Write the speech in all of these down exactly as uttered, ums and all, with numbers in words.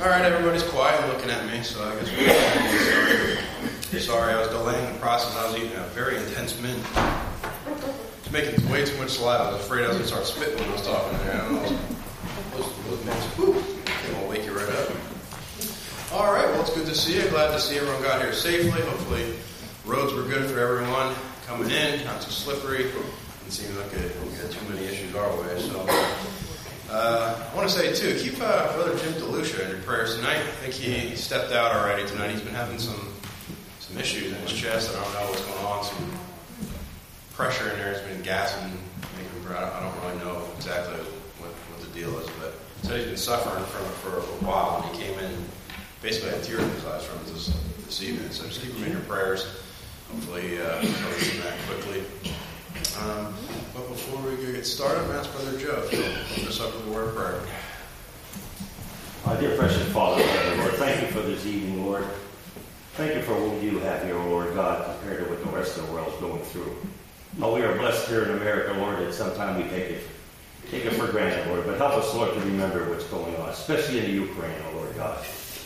Alright, everybody's quiet and looking at me, so I guess we're going to start. Sorry, I was delaying the process. I was eating a very intense mint. It's making way too much saliva. I was afraid I was going to start spitting when I was talking. I don't know. Those, those mints, whoop, they will wake you right up. Alright, well, it's good to see you. Glad to see everyone got here safely. Hopefully, roads were good for everyone coming in, not too slippery. Didn't seem like it, we had too many issues our way, so... Uh, I want to say, too, keep uh, Brother Jim DeLucia in your prayers tonight. I think he stepped out already tonight. He's been having some some issues in his chest. I don't know what's going on. Some pressure in there has been gassing. Making him, I don't really know exactly what, what the deal is, but he said he's been suffering from it for a while, and he came in basically had tears in his eyes from it this, this evening. So just keep him in your prayers. Hopefully, uh, recovers from that quickly. Um, but before we get started, I'm going to ask Brother Joe to open us up with a word of prayer. Our dear precious Father, Lord, thank you for this evening, Lord. Thank you for what you have here, Lord God, compared to what the rest of the world is going through. Oh, we are blessed here in America, Lord, that sometimes we take it, take it for granted, Lord. But help us, Lord, to remember what's going on, especially in the Ukraine, oh Lord God.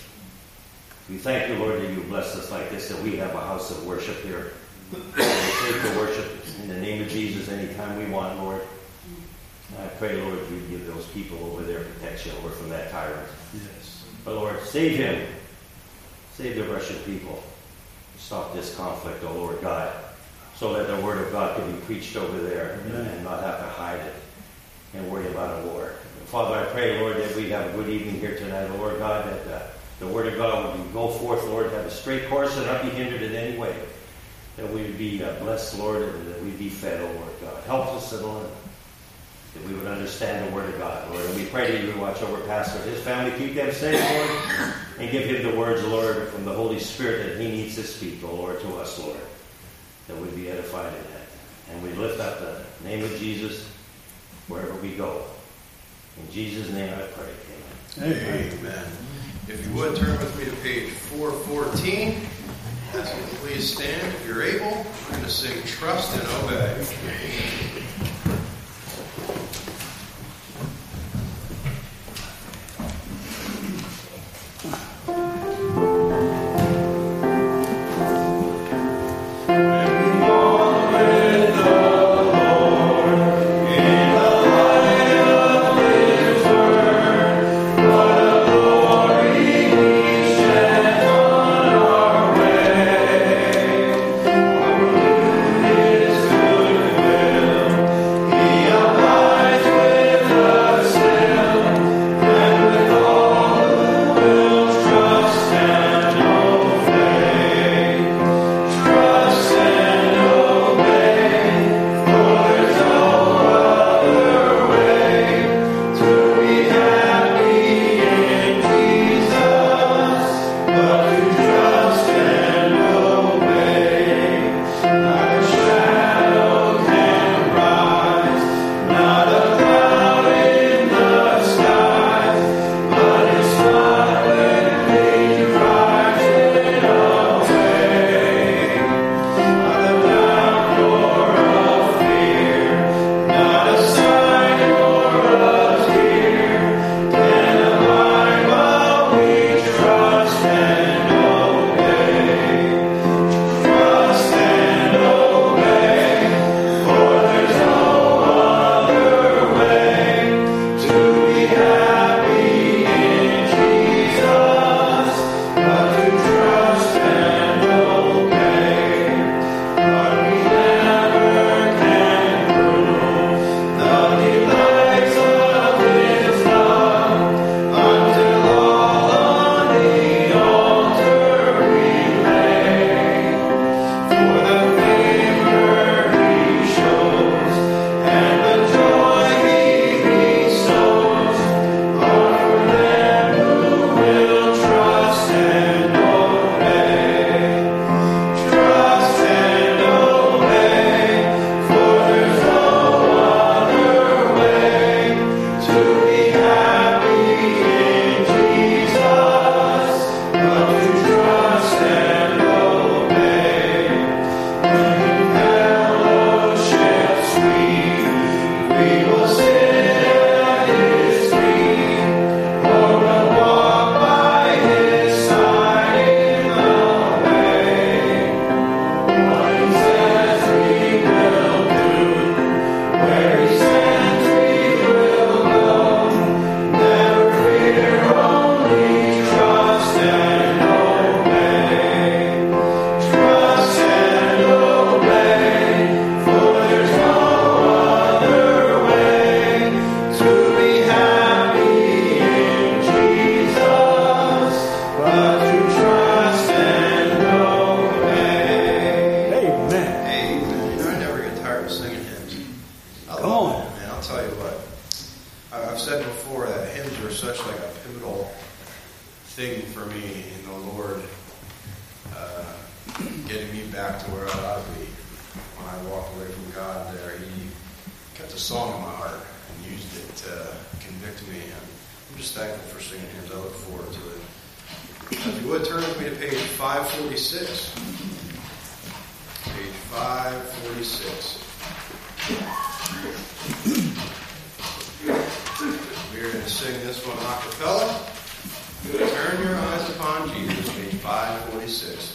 We thank you, Lord, that you blessed us like this, that we have a house of worship here. We take the worship in the name of Jesus anytime we want, Lord. And I pray, Lord, you give those people over there protection, Lord, from that tyrant. Yes. But Lord, save him. Save the Russian people. Stop this conflict, oh Lord God, so that the word of God can be preached over there. Amen. And not have to hide it and worry about a war. And Father, I pray, Lord, that we have a good evening here tonight, oh Lord God, that uh, the word of God would go forth, Lord, have a straight course and not be hindered in any way. That we would be uh, blessed, Lord, and that we'd be fed, oh Lord God. Help us, Lord, that we would understand the word of God, Lord. And we pray that you would watch over Pastor and his family, keep them safe, Lord, and give him the words, Lord, from the Holy Spirit that he needs to speak, oh Lord, to us, Lord, that we'd be edified in that. And we lift up the name of Jesus wherever we go. In Jesus' name I pray. Amen. Amen. Amen. If you would, turn with me to page four fourteen. As you please stand if you're able. We're going to sing Trust and Obey. I've said before that hymns are such like a pivotal thing for me in the Lord, uh, getting me back to where I ought to be. When I walked away from God there, He kept a song in my heart and used it to convict me. And I'm just thankful for singing hymns. I look forward to it. If you would, turn with me to page five forty-six. Page five forty-six. We're going to sing this one a cappella. Turn your eyes upon Jesus, page five forty-six.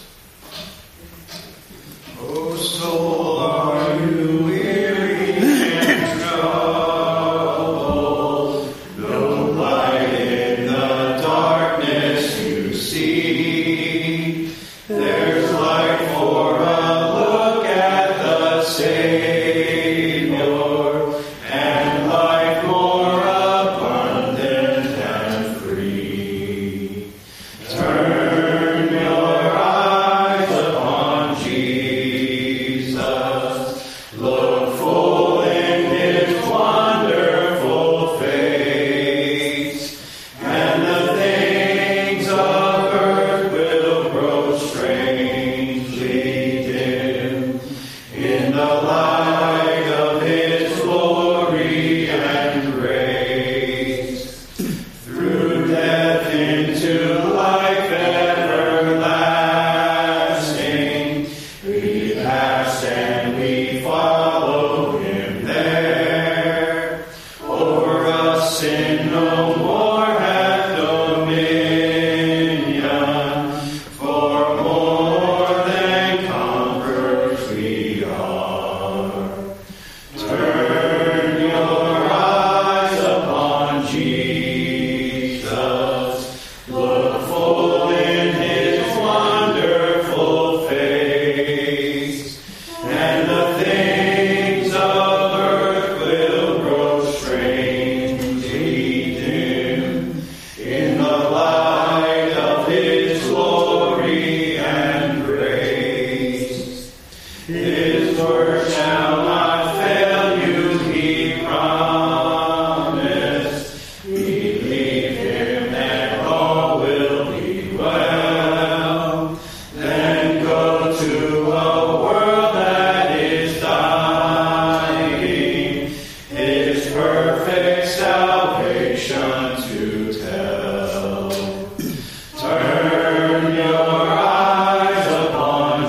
Oh, soul, are you weary and troubled? No light in the darkness you see. There's light for a look at the Savior, and life more abundant and free. Turn your eyes upon Jesus. Look full in His wonderful face, and the things of earth will grow strangely dim in the light of His glory and grace. Through death into life everlasting, we pass and we follow Him there. Over us sin no more hath dominion, for more than conquerors we are. Turn your eyes upon Jesus. Look full in His wonderful face, and the things of earth will grow strangely dim in the light of His glory and grace. His word shall not fail you, He promised. Believe Him and all will be well. Then go to a world that is dying, His perfect salvation to tell. Turn your eyes upon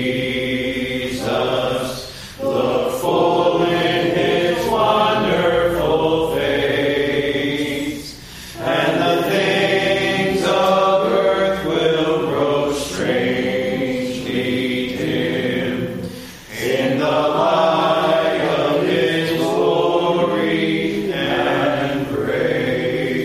Jesus. Look full in His wonderful face, and the things of earth will grow strangely dim in the light of His glory and grace.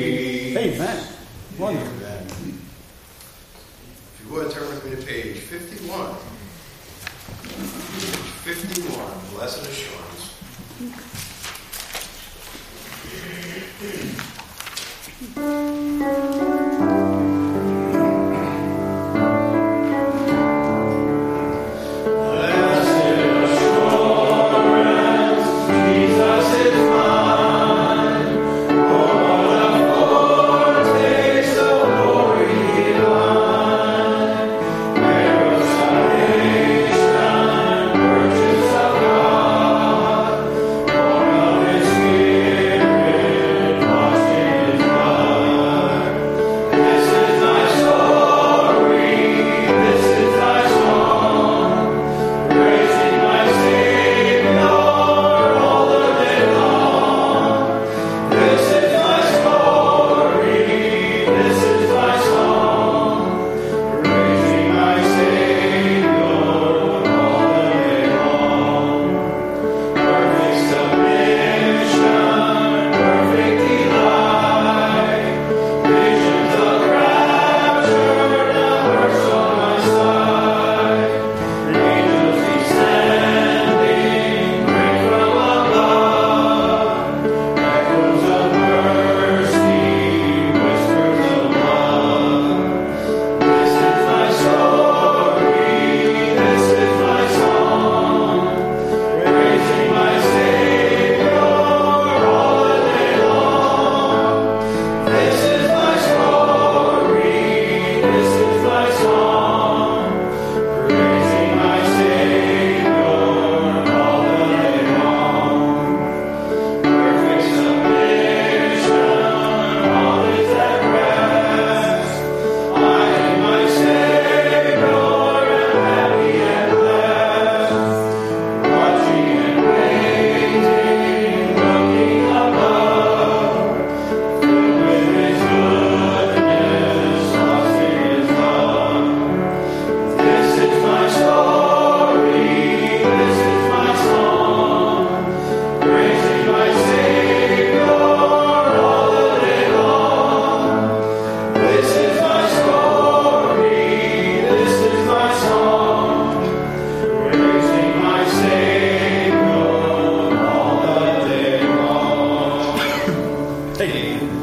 Thank you.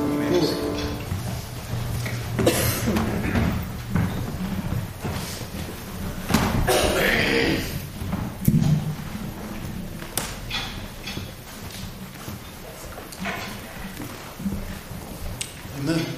Amen.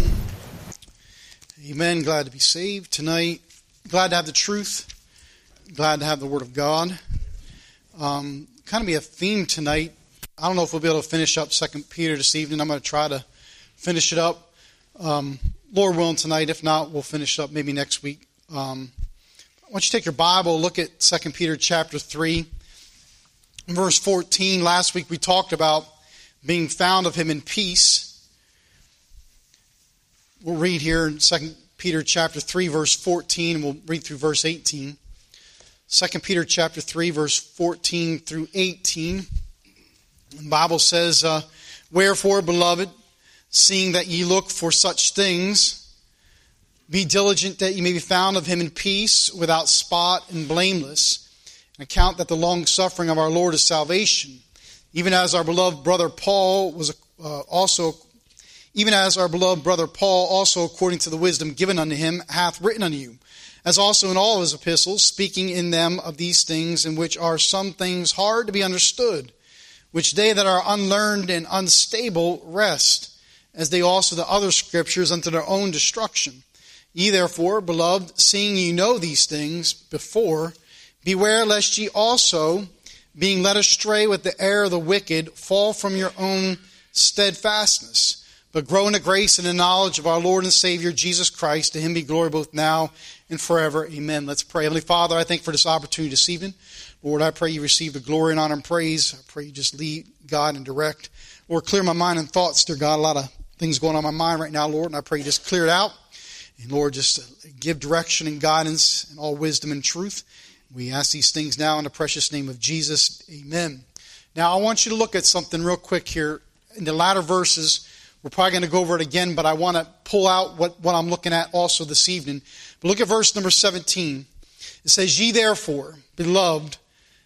Amen. Glad to be saved tonight. Glad to have the truth. Glad to have the Word of God. Um, kind of be a theme tonight. I don't know if we'll be able to finish up Second Peter this evening. I'm going to try to finish it up. Um, Lord willing tonight. If not, we'll finish it up maybe next week. Um, I want you to take your Bible, look at Second Peter chapter three, verse fourteen. Last week we talked about being found of Him in peace. We'll read here in Second Peter chapter three, verse fourteen, and we'll read through verse eighteen. Second Peter chapter three, verse fourteen through eighteen. The Bible says, uh, "Wherefore, beloved, seeing that ye look for such things, be diligent that ye may be found of Him in peace, without spot and blameless, and account that the long suffering of our Lord is salvation, even as our beloved brother Paul was uh, also." Even as our beloved brother Paul also, according to the wisdom given unto him, hath written unto you, as also in all his epistles, speaking in them of these things, in which are some things hard to be understood, which they that are unlearned and unstable rest, as they also the other scriptures unto their own destruction. Ye therefore, beloved, seeing ye know these things before, beware lest ye also, being led astray with the error of the wicked, fall from your own steadfastness, but grow in the grace and the knowledge of our Lord and Savior, Jesus Christ. To Him be glory both now and forever. Amen. Let's pray. Heavenly Father, I thank you for this opportunity this evening. Lord, I pray you receive the glory and honor and praise. I pray you just lead, God, and direct. Lord, clear my mind and thoughts, dear God. A lot of things going on in my mind right now, Lord, and I pray you just clear it out. And Lord, just give direction and guidance and all wisdom and truth. We ask these things now in the precious name of Jesus. Amen. Now, I want you to look at something real quick here. In the latter verses, we're probably going to go over it again, but I want to pull out what, what I'm looking at also this evening. But look at verse number seventeen. It says, "Ye therefore, beloved,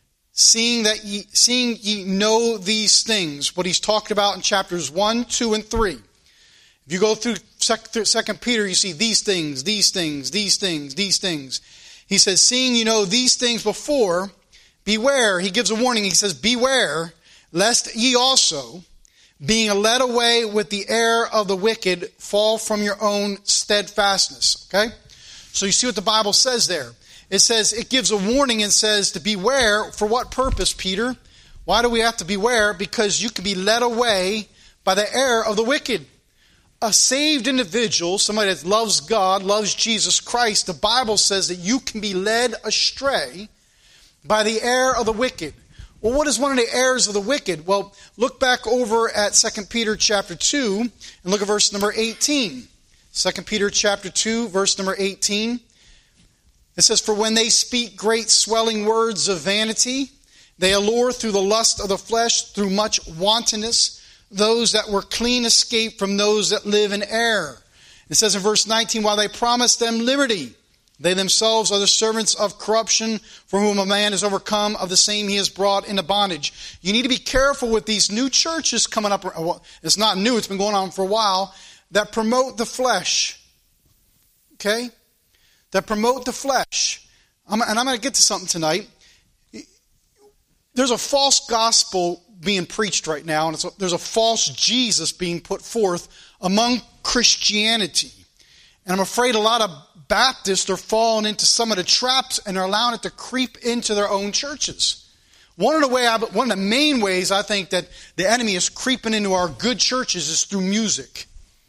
seeing that ye, seeing ye know these things," what he's talked about in chapters one, two, and three. If you go through Second Peter, you see these things, these things, these things, these things. He says, "Seeing you know these things before, beware." He gives a warning. He says, "Beware, lest ye also, being led away with the error of the wicked, fall from your own steadfastness." Okay? So you see what the Bible says there. It says, it gives a warning and says to beware. For what purpose, Peter? Why do we have to beware? Because you can be led away by the error of the wicked. A saved individual, somebody that loves God, loves Jesus Christ, the Bible says that you can be led astray by the error of the wicked. Well, what is one of the errors of the wicked? Well, look back over at Second Peter chapter two and look at verse number eighteen. Second Peter chapter two, verse number eighteen. It says, "For when they speak great swelling words of vanity, they allure through the lust of the flesh, through much wantonness, those that were clean escape from those that live in error." It says in verse nineteen, "While they promise them liberty, they themselves are the servants of corruption, for whom a man is overcome, of the same he is brought into bondage." You need to be careful with these new churches coming up. Well, it's not new, it's been going on for a while, that promote the flesh. Okay? That promote the flesh. I'm, and I'm going to get to something tonight. There's a false gospel being preached right now, and it's a, there's a false Jesus being put forth among Christianity. And I'm afraid a lot of Baptists are falling into some of the traps and are allowing it to creep into their own churches. One of the way, I, one of the main ways I think that the enemy is creeping into our good churches is through music.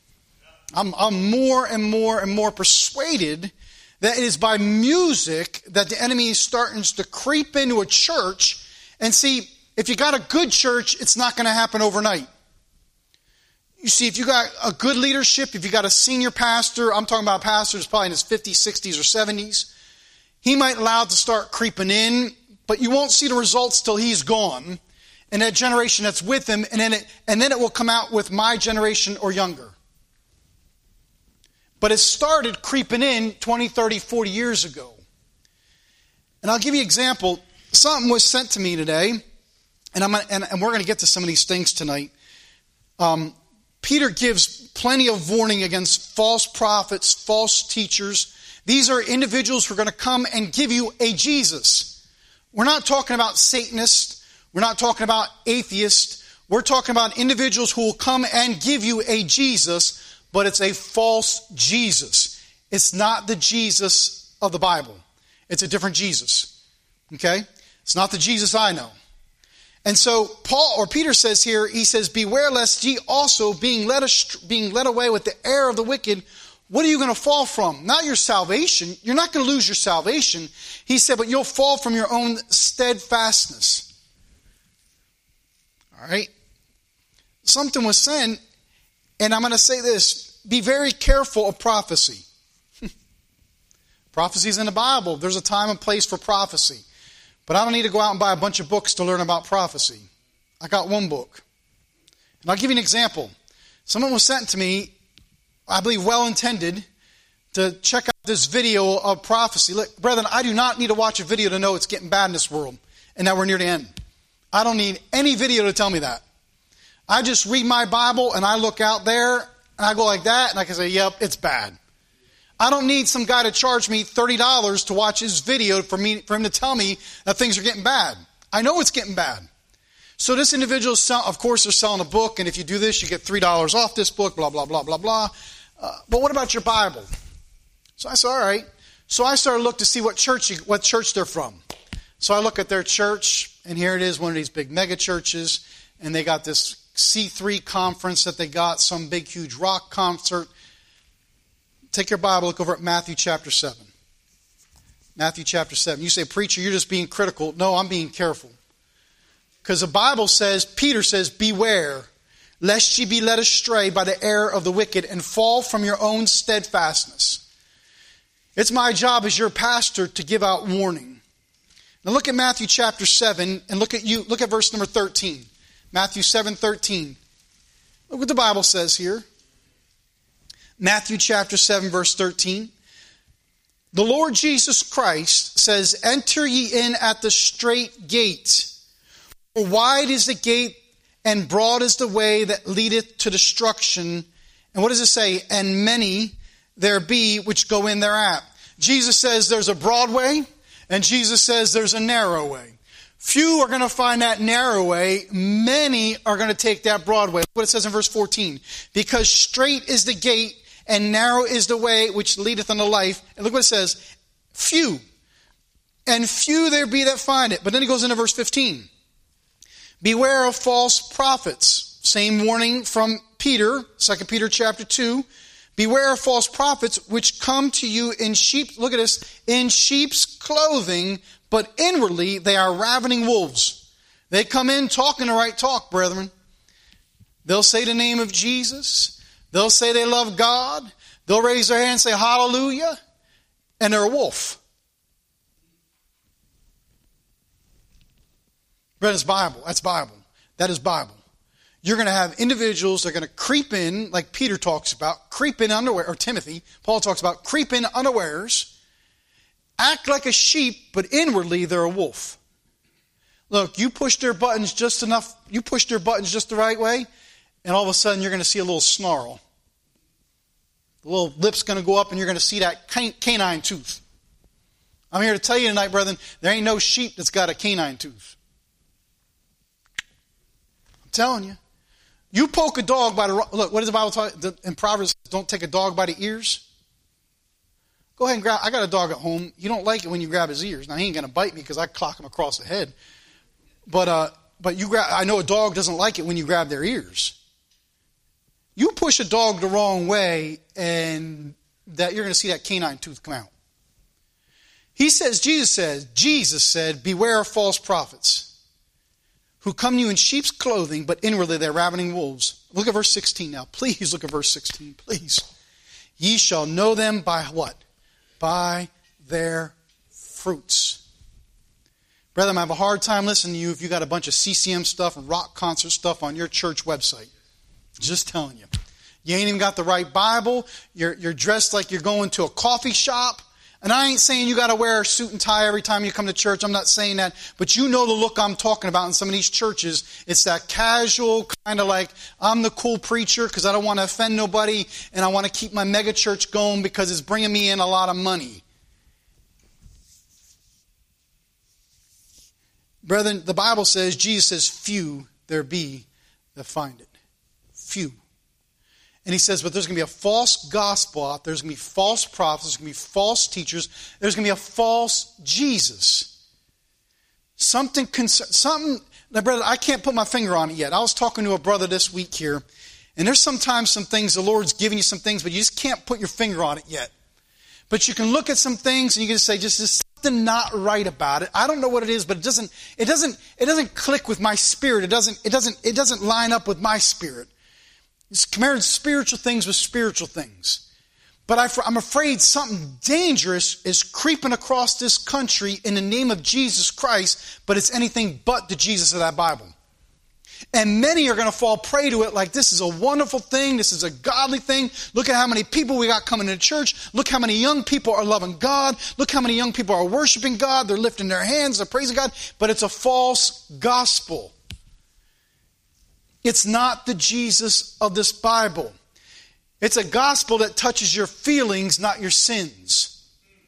I'm, I'm more and more and more persuaded that it is by music that the enemy is starting to creep into a church. And see, if you got a good church, it's not going to happen overnight. You see, if you got a good leadership, if you got a senior pastor, I'm talking about a pastor who's probably in his fifties, sixties, or seventies, he might allow it to start creeping in, but you won't see the results till he's gone, and that generation that's with him, and then it, and then it will come out with my generation or younger. But it started creeping in twenty, thirty, forty years ago. And I'll give you an example. Something was sent to me today, and, I'm, and, and we're going to get to some of these things tonight. Um, Peter gives plenty of warning against false prophets, false teachers. These are individuals who are going to come and give you a Jesus. We're not talking about Satanists. We're not talking about atheists. We're talking about individuals who will come and give you a Jesus, but it's a false Jesus. It's not the Jesus of the Bible. It's a different Jesus. Okay? It's not the Jesus I know. And so Paul or Peter says here, he says, beware lest ye also being led, ast- being led away with the error of the wicked, what are you going to fall from? Not your salvation. You're not going to lose your salvation. He said, but you'll fall from your own steadfastness. All right? Something was said, and I'm going to say this. Be very careful of prophecy. Prophecy's in the Bible. There's a time and place for prophecy. But I don't need to go out and buy a bunch of books to learn about prophecy. I got one book. And I'll give you an example. Someone was sent to me, I believe well-intended, to check out this video of prophecy. Look, brethren, I do not need to watch a video to know it's getting bad in this world and that we're near the end. I don't need any video to tell me that. I just read my Bible and I look out there and I go like that and I can say, yep, it's bad. I don't need some guy to charge me thirty dollars to watch his video for me for him to tell me that things are getting bad. I know it's getting bad. So this individual, sell, of course, they're selling a book, and if you do this, you get three dollars off this book, blah, blah, blah, blah, blah. Uh, but what about your Bible? So I said, all right. So I started to look to see what church, what church they're from. So I look at their church, and here it is, one of these big mega churches, and they got this C three conference that they got, some big, huge rock concert. Take your Bible, look over at Matthew chapter seven. Matthew chapter seven. You say, preacher, you're just being critical. No, I'm being careful. Because the Bible says, Peter says, beware, lest ye be led astray by the error of the wicked and fall from your own steadfastness. It's my job as your pastor to give out warning. Now look at Matthew chapter seven and look at you. Look at verse number thirteen. Matthew seven thirteen. Look what the Bible says here. Matthew chapter seven, verse thirteen. The Lord Jesus Christ says, enter ye in at the strait gate. For wide is the gate, and broad is the way that leadeth to destruction. And what does it say? And many there be which go in thereat. Jesus says there's a broad way, and Jesus says there's a narrow way. Few are going to find that narrow way. Many are going to take that broad way. Look what it says in verse fourteen. Because strait is the gate, and narrow is the way which leadeth unto life. And look what it says. Few. And few there be that find it. But then he goes into verse fifteen. Beware of false prophets. Same warning from Peter, Second Peter chapter two. Beware of false prophets which come to you in sheep, look at this, in sheep's clothing, but inwardly they are ravening wolves. They come in talking the right talk, brethren. They'll say the name of Jesus. They'll say they love God. They'll raise their hand and say hallelujah. And they're a wolf. Brethren, it's Bible. That's Bible. That is Bible. You're going to have individuals that are going to creep in, like Peter talks about, creep in unaware, or Timothy, Paul talks about, creep in unawares, act like a sheep, but inwardly they're a wolf. Look, you push their buttons just enough, you push their buttons just the right way, and all of a sudden you're going to see a little snarl. The little lip's going to go up and you're going to see that canine tooth. I'm here to tell you tonight, brethren, there ain't no sheep that's got a canine tooth. I'm telling you. You poke a dog by the... Look, what does the Bible talk in Proverbs? Don't take a dog by the ears. Go ahead and grab... I got a dog at home. You don't like it when you grab his ears. Now, he ain't going to bite me because I clock him across the head. But uh, but you grab... I know a dog doesn't like it when you grab their ears. You push a dog the wrong way and that you're going to see that canine tooth come out. He says, Jesus says, Jesus said, beware of false prophets who come to you in sheep's clothing, but inwardly they're ravening wolves. Look at verse sixteen now. Please look at verse sixteen, please. Ye shall know them by what? By their fruits. Brethren, I have a hard time listening to you if you got a bunch of C C M stuff and rock concert stuff on your church website. Just telling you. You ain't even got the right Bible. You're, you're dressed like you're going to a coffee shop. And I ain't saying you got to wear a suit and tie every time you come to church. I'm not saying that. But you know the look I'm talking about in some of these churches. It's that casual kind of like, I'm the cool preacher because I don't want to offend nobody. And I want to keep my mega church going because it's bringing me in a lot of money. Brethren, the Bible says, Jesus says, few there be that find it. Few. And he says, but there's going to be a false gospel out there. There's going to be false prophets. There's going to be false teachers. There's going to be a false Jesus. Something, something, now brother, I can't put my finger on it yet. I was talking to a brother this week here, and there's sometimes some things, the Lord's giving you some things, but you just can't put your finger on it yet. But you can look at some things and you can say, just there's something not right about it. I don't know what it is, but it doesn't, it doesn't, it doesn't click with my spirit. It doesn't, it doesn't, it doesn't line up with my spirit. It's comparing spiritual things with spiritual things. But I, I'm afraid something dangerous is creeping across this country in the name of Jesus Christ, but it's anything but the Jesus of that Bible. And many are going to fall prey to it like this is a wonderful thing. This is a godly thing. Look at how many people we got coming to church. Look how many young people are loving God. Look how many young people are worshiping God. They're lifting their hands. They're praising God. But it's a false gospel. It's not the Jesus of this Bible. It's a gospel that touches your feelings, not your sins.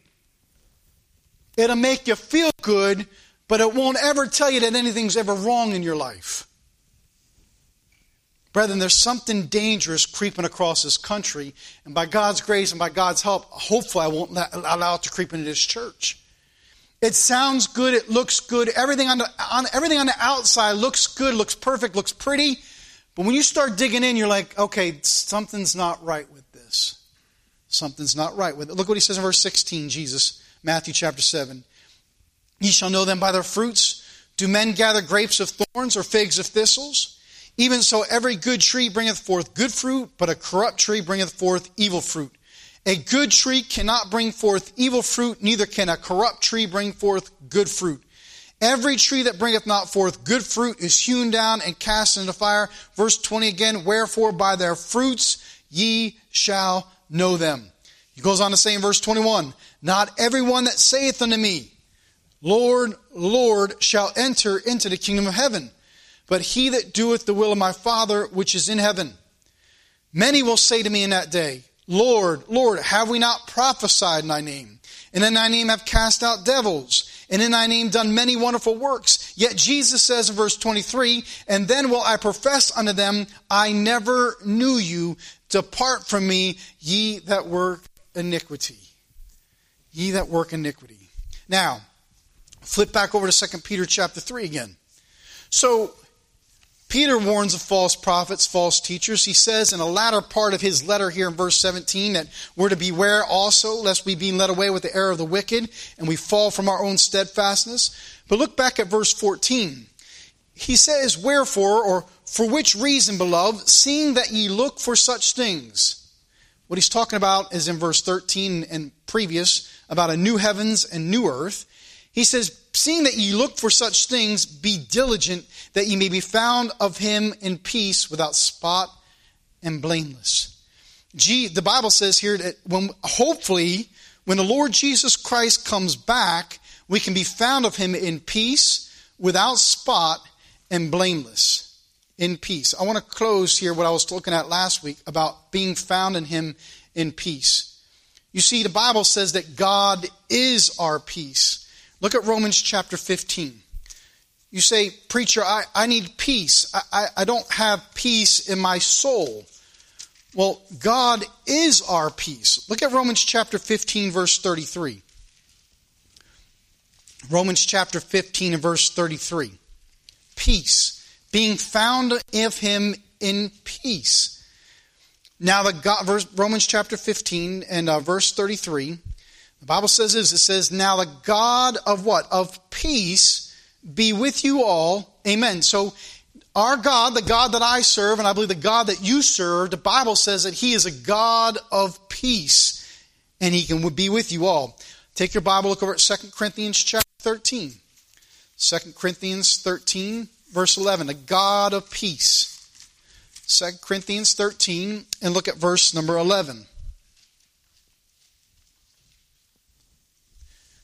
It'll make you feel good, but it won't ever tell you that anything's ever wrong in your life. Brethren, there's something dangerous creeping across this country, and by God's grace and by God's help, hopefully I won't allow it to creep into this church. It sounds good. It looks good. Everything on the, on, everything on the outside looks good, looks perfect, looks pretty. But when you start digging in, you're like, okay, something's not right with this. Something's not right with it. Look what he says in verse sixteen, Jesus, Matthew chapter seven. Ye shall know them by their fruits. Do men gather grapes of thorns or figs of thistles? Even so, every good tree bringeth forth good fruit, but a corrupt tree bringeth forth evil fruit. A good tree cannot bring forth evil fruit, neither can a corrupt tree bring forth good fruit. Every tree that bringeth not forth good fruit is hewn down and cast into fire. Verse twenty again, wherefore by their fruits ye shall know them. He goes on to say in verse twenty-one, not everyone that saith unto me, Lord, Lord, shall enter into the kingdom of heaven, but he that doeth the will of my Father which is in heaven. Many will say to me in that day, Lord, Lord, have we not prophesied in thy name? And in thy name have cast out devils, and in thy name done many wonderful works. Yet Jesus says in verse twenty-three, and then will I profess unto them, I never knew you. Depart from me, ye that work iniquity. Ye that work iniquity. Now, flip back over to Second Peter chapter three again. So, Peter warns of false prophets, false teachers. He says in a latter part of his letter here in verse seventeen that we're to beware also lest we be led away with the error of the wicked and we fall from our own steadfastness. But look back at verse fourteen. He says, wherefore, or for which reason, beloved, seeing that ye look for such things. What he's talking about is in verse thirteen and previous about a new heavens and new earth. He says, seeing that ye look for such things, be diligent that ye may be found of him in peace without spot and blameless. Gee, the Bible says here that when hopefully when the Lord Jesus Christ comes back, we can be found of him in peace without spot and blameless. In peace. I want to close here what I was looking at last week about being found in him in peace. You see, the Bible says that God is our peace. Look at Romans chapter fifteen. You say, preacher, I, I need peace. I, I, I don't have peace in my soul. Well, God is our peace. Look at Romans chapter fifteen, verse thirty-three. Romans chapter fifteen and verse thirty-three. Peace. Being found of him in peace. Now, the God, verse, Romans chapter fifteen and uh, verse thirty-three. The Bible says this, it says, now the God of what? Of peace be with you all. Amen. So our God, the God that I serve, and I believe the God that you serve, the Bible says that he is a God of peace, and he can be with you all. Take your Bible, look over at Second Corinthians chapter thirteen. Second Corinthians thirteen, verse eleven, the God of peace. Second Corinthians thirteen, and look at verse number eleven.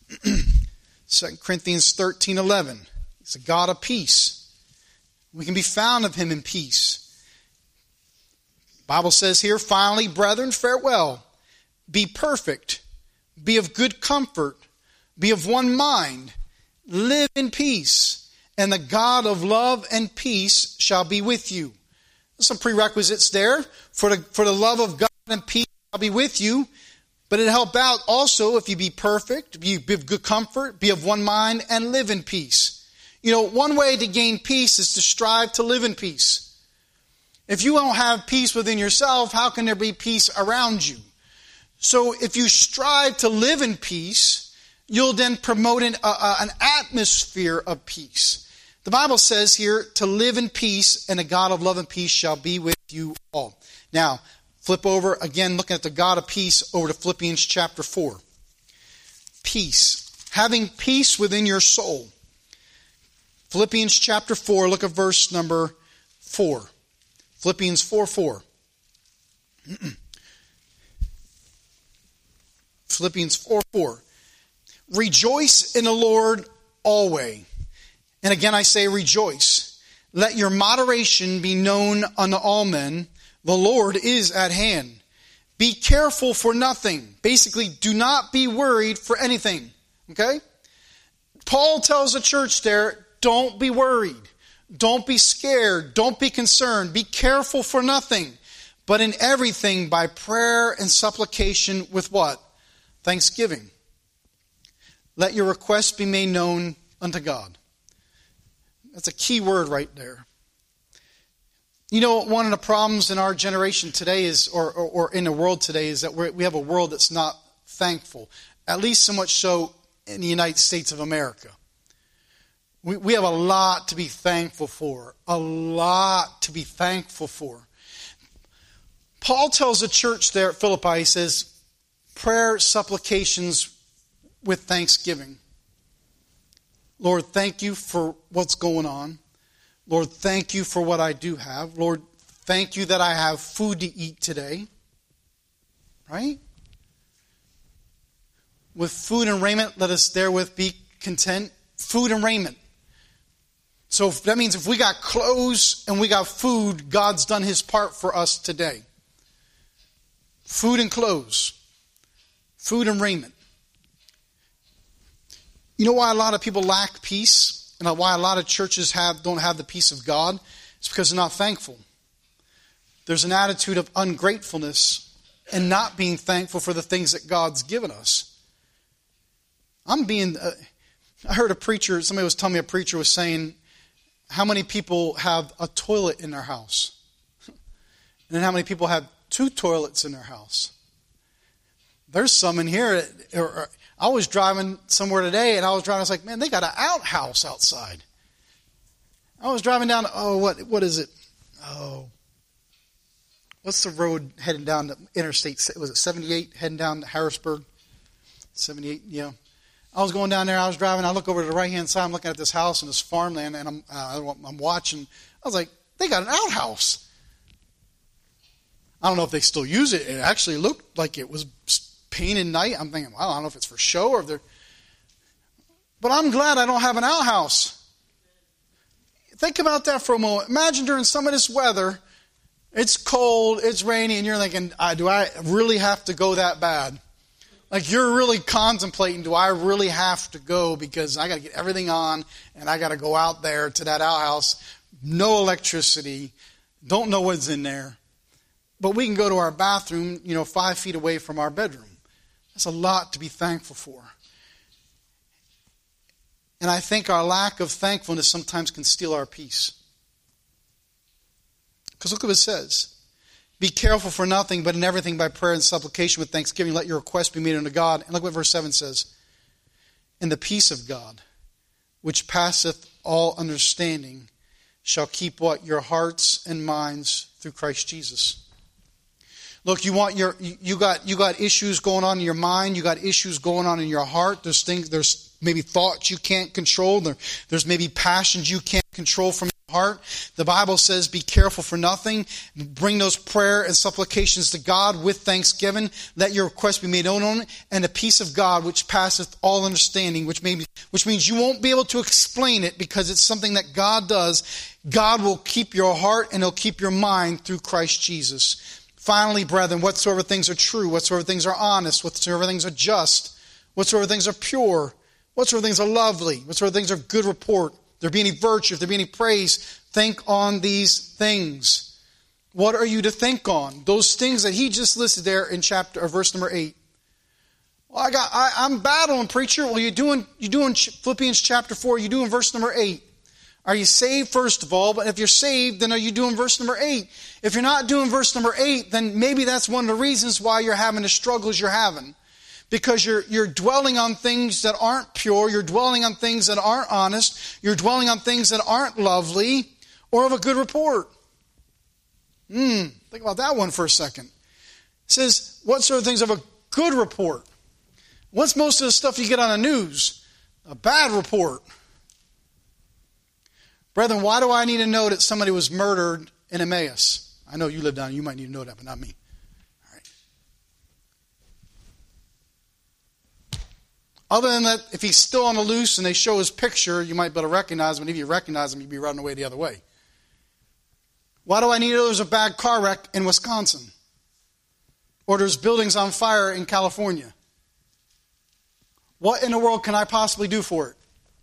Second Corinthians thirteen eleven. He's a God of peace. We can be found of him in peace. The Bible says here, finally, brethren, farewell. Be perfect. Be of good comfort. Be of one mind. Live in peace. And the God of love and peace shall be with you. There's some prerequisites there. For the, for the love of God and peace shall be with you. But it'll help out also if you be perfect, be, be of good comfort, be of one mind, and live in peace. You know, one way to gain peace is to strive to live in peace. If you don't have peace within yourself, how can there be peace around you? So if you strive to live in peace, you'll then promote an, uh, an atmosphere of peace. The Bible says here, to live in peace, and the God of love and peace shall be with you all. Now, flip over, again, looking at the God of peace, over to Philippians chapter four. Peace. Having peace within your soul. Philippians chapter four, look at verse number four. Philippians four four. Philippians four four. Rejoice in the Lord always. And again I say rejoice. Let your moderation be known unto all men. The Lord is at hand. Be careful for nothing. Basically, do not be worried for anything. Okay? Paul tells the church there, don't be worried. Don't be scared. Don't be concerned. Be careful for nothing. But in everything, by prayer and supplication with what? Thanksgiving. Let your requests be made known unto God. That's a key word right there. You know, one of the problems in our generation today is, or, or, or in the world today, is that we're, we have a world that's not thankful. At least so much so in the United States of America. We, we have a lot to be thankful for. A lot to be thankful for. Paul tells the church there at Philippi, he says, prayer, supplications with thanksgiving. Lord, thank you for what's going on. Lord, thank you for what I do have. Lord, thank you that I have food to eat today. Right? With food and raiment, let us therewith be content. Food and raiment. So if that means if we got clothes and we got food, God's done his part for us today. Food and clothes. Food and raiment. You know why a lot of people lack peace? And why a lot of churches have don't have the peace of God? It's because they're not thankful. There's an attitude of ungratefulness and not being thankful for the things that God's given us. I'm being... Uh, I heard a preacher, somebody was telling me a preacher was saying, how many people have a toilet in their house? And then how many people have two toilets in their house? There's some in here. Or, or, I was driving somewhere today, and I was driving, I was like, man, they got an outhouse outside. I was driving down, oh, what what is it? Oh, what's the road heading down to Interstate, was it seventy-eight, heading down to Harrisburg? seventy-eight, yeah. I was going down there, I was driving, I look over to the right-hand side, I'm looking at this house and this farmland, and I'm uh, I'm watching. I was like, they got an outhouse. I don't know if they still use it. It actually looked like it was painted night. I'm thinking, well, I don't know if it's for show or if they're... But I'm glad I don't have an outhouse. Think about that for a moment. Imagine during some of this weather, it's cold, it's rainy, and you're thinking, do I really have to go that bad? Like you're really contemplating, do I really have to go because I got to get everything on and I got to go out there to that outhouse. No electricity. Don't know what's in there. But we can go to our bathroom, you know, five feet away from our bedroom. That's a lot to be thankful for. And I think our lack of thankfulness sometimes can steal our peace. Because look what it says. Be careful for nothing, but in everything by prayer and supplication with thanksgiving, let your requests be made unto God. And look what verse seven says. And the peace of God, which passeth all understanding, shall keep what? Your hearts and minds through Christ Jesus. Look, you want your you got you got issues going on in your mind, you got issues going on in your heart. There's things, there's maybe thoughts you can't control. There, there's maybe passions you can't control from your heart. The Bible says, be careful for nothing. Bring those prayer and supplications to God with thanksgiving. Let your requests be made known on it. And the peace of God, which passeth all understanding, which, may be, which means you won't be able to explain it because it's something that God does. God will keep your heart and He'll keep your mind through Christ Jesus. Finally, brethren, whatsoever things are true, whatsoever things are honest, whatsoever things are just, whatsoever things are pure, whatsoever things are lovely, whatsoever things are of good report, if there be any virtue, if there be any praise, think on these things. What are you to think on? Those things that he just listed there in chapter or verse number eight. Well, I got I, I'm battling, preacher. Well, you're doing you're doing Philippians chapter four, you're doing verse number eight. Are you saved, first of all? But if you're saved, then are you doing verse number eight? If you're not doing verse number eight, then maybe that's one of the reasons why you're having the struggles you're having. Because you're you're dwelling on things that aren't pure, you're dwelling on things that aren't honest, you're dwelling on things that aren't lovely or of a good report. Hmm, think about that one for a second. It says, what sort of things of a good report? What's most of the stuff you get on the news? A bad report. Brethren, why do I need to know that somebody was murdered in Emmaus? I know you live down, you might need to know that, but not me. All right. Other than that, if he's still on the loose and they show his picture, you might be able to recognize him. And if you recognize him, you'd be running away the other way. Why do I need to know there's a bad car wreck in Wisconsin? Or there's buildings on fire in California? What in the world can I possibly do for it?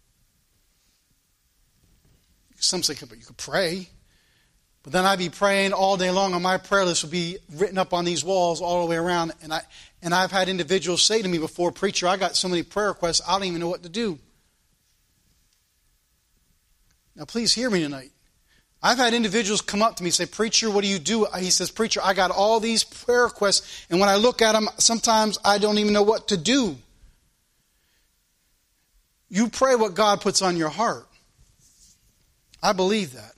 Some say, but you could pray. But then I'd be praying all day long, and my prayer list would be written up on these walls all the way around. And, I, and I've had individuals say to me before, preacher, I got so many prayer requests, I don't even know what to do. Now, please hear me tonight. I've had individuals come up to me and say, preacher, what do you do? He says, preacher, I got all these prayer requests, and when I look at them, sometimes I don't even know what to do. You pray what God puts on your heart. I believe that.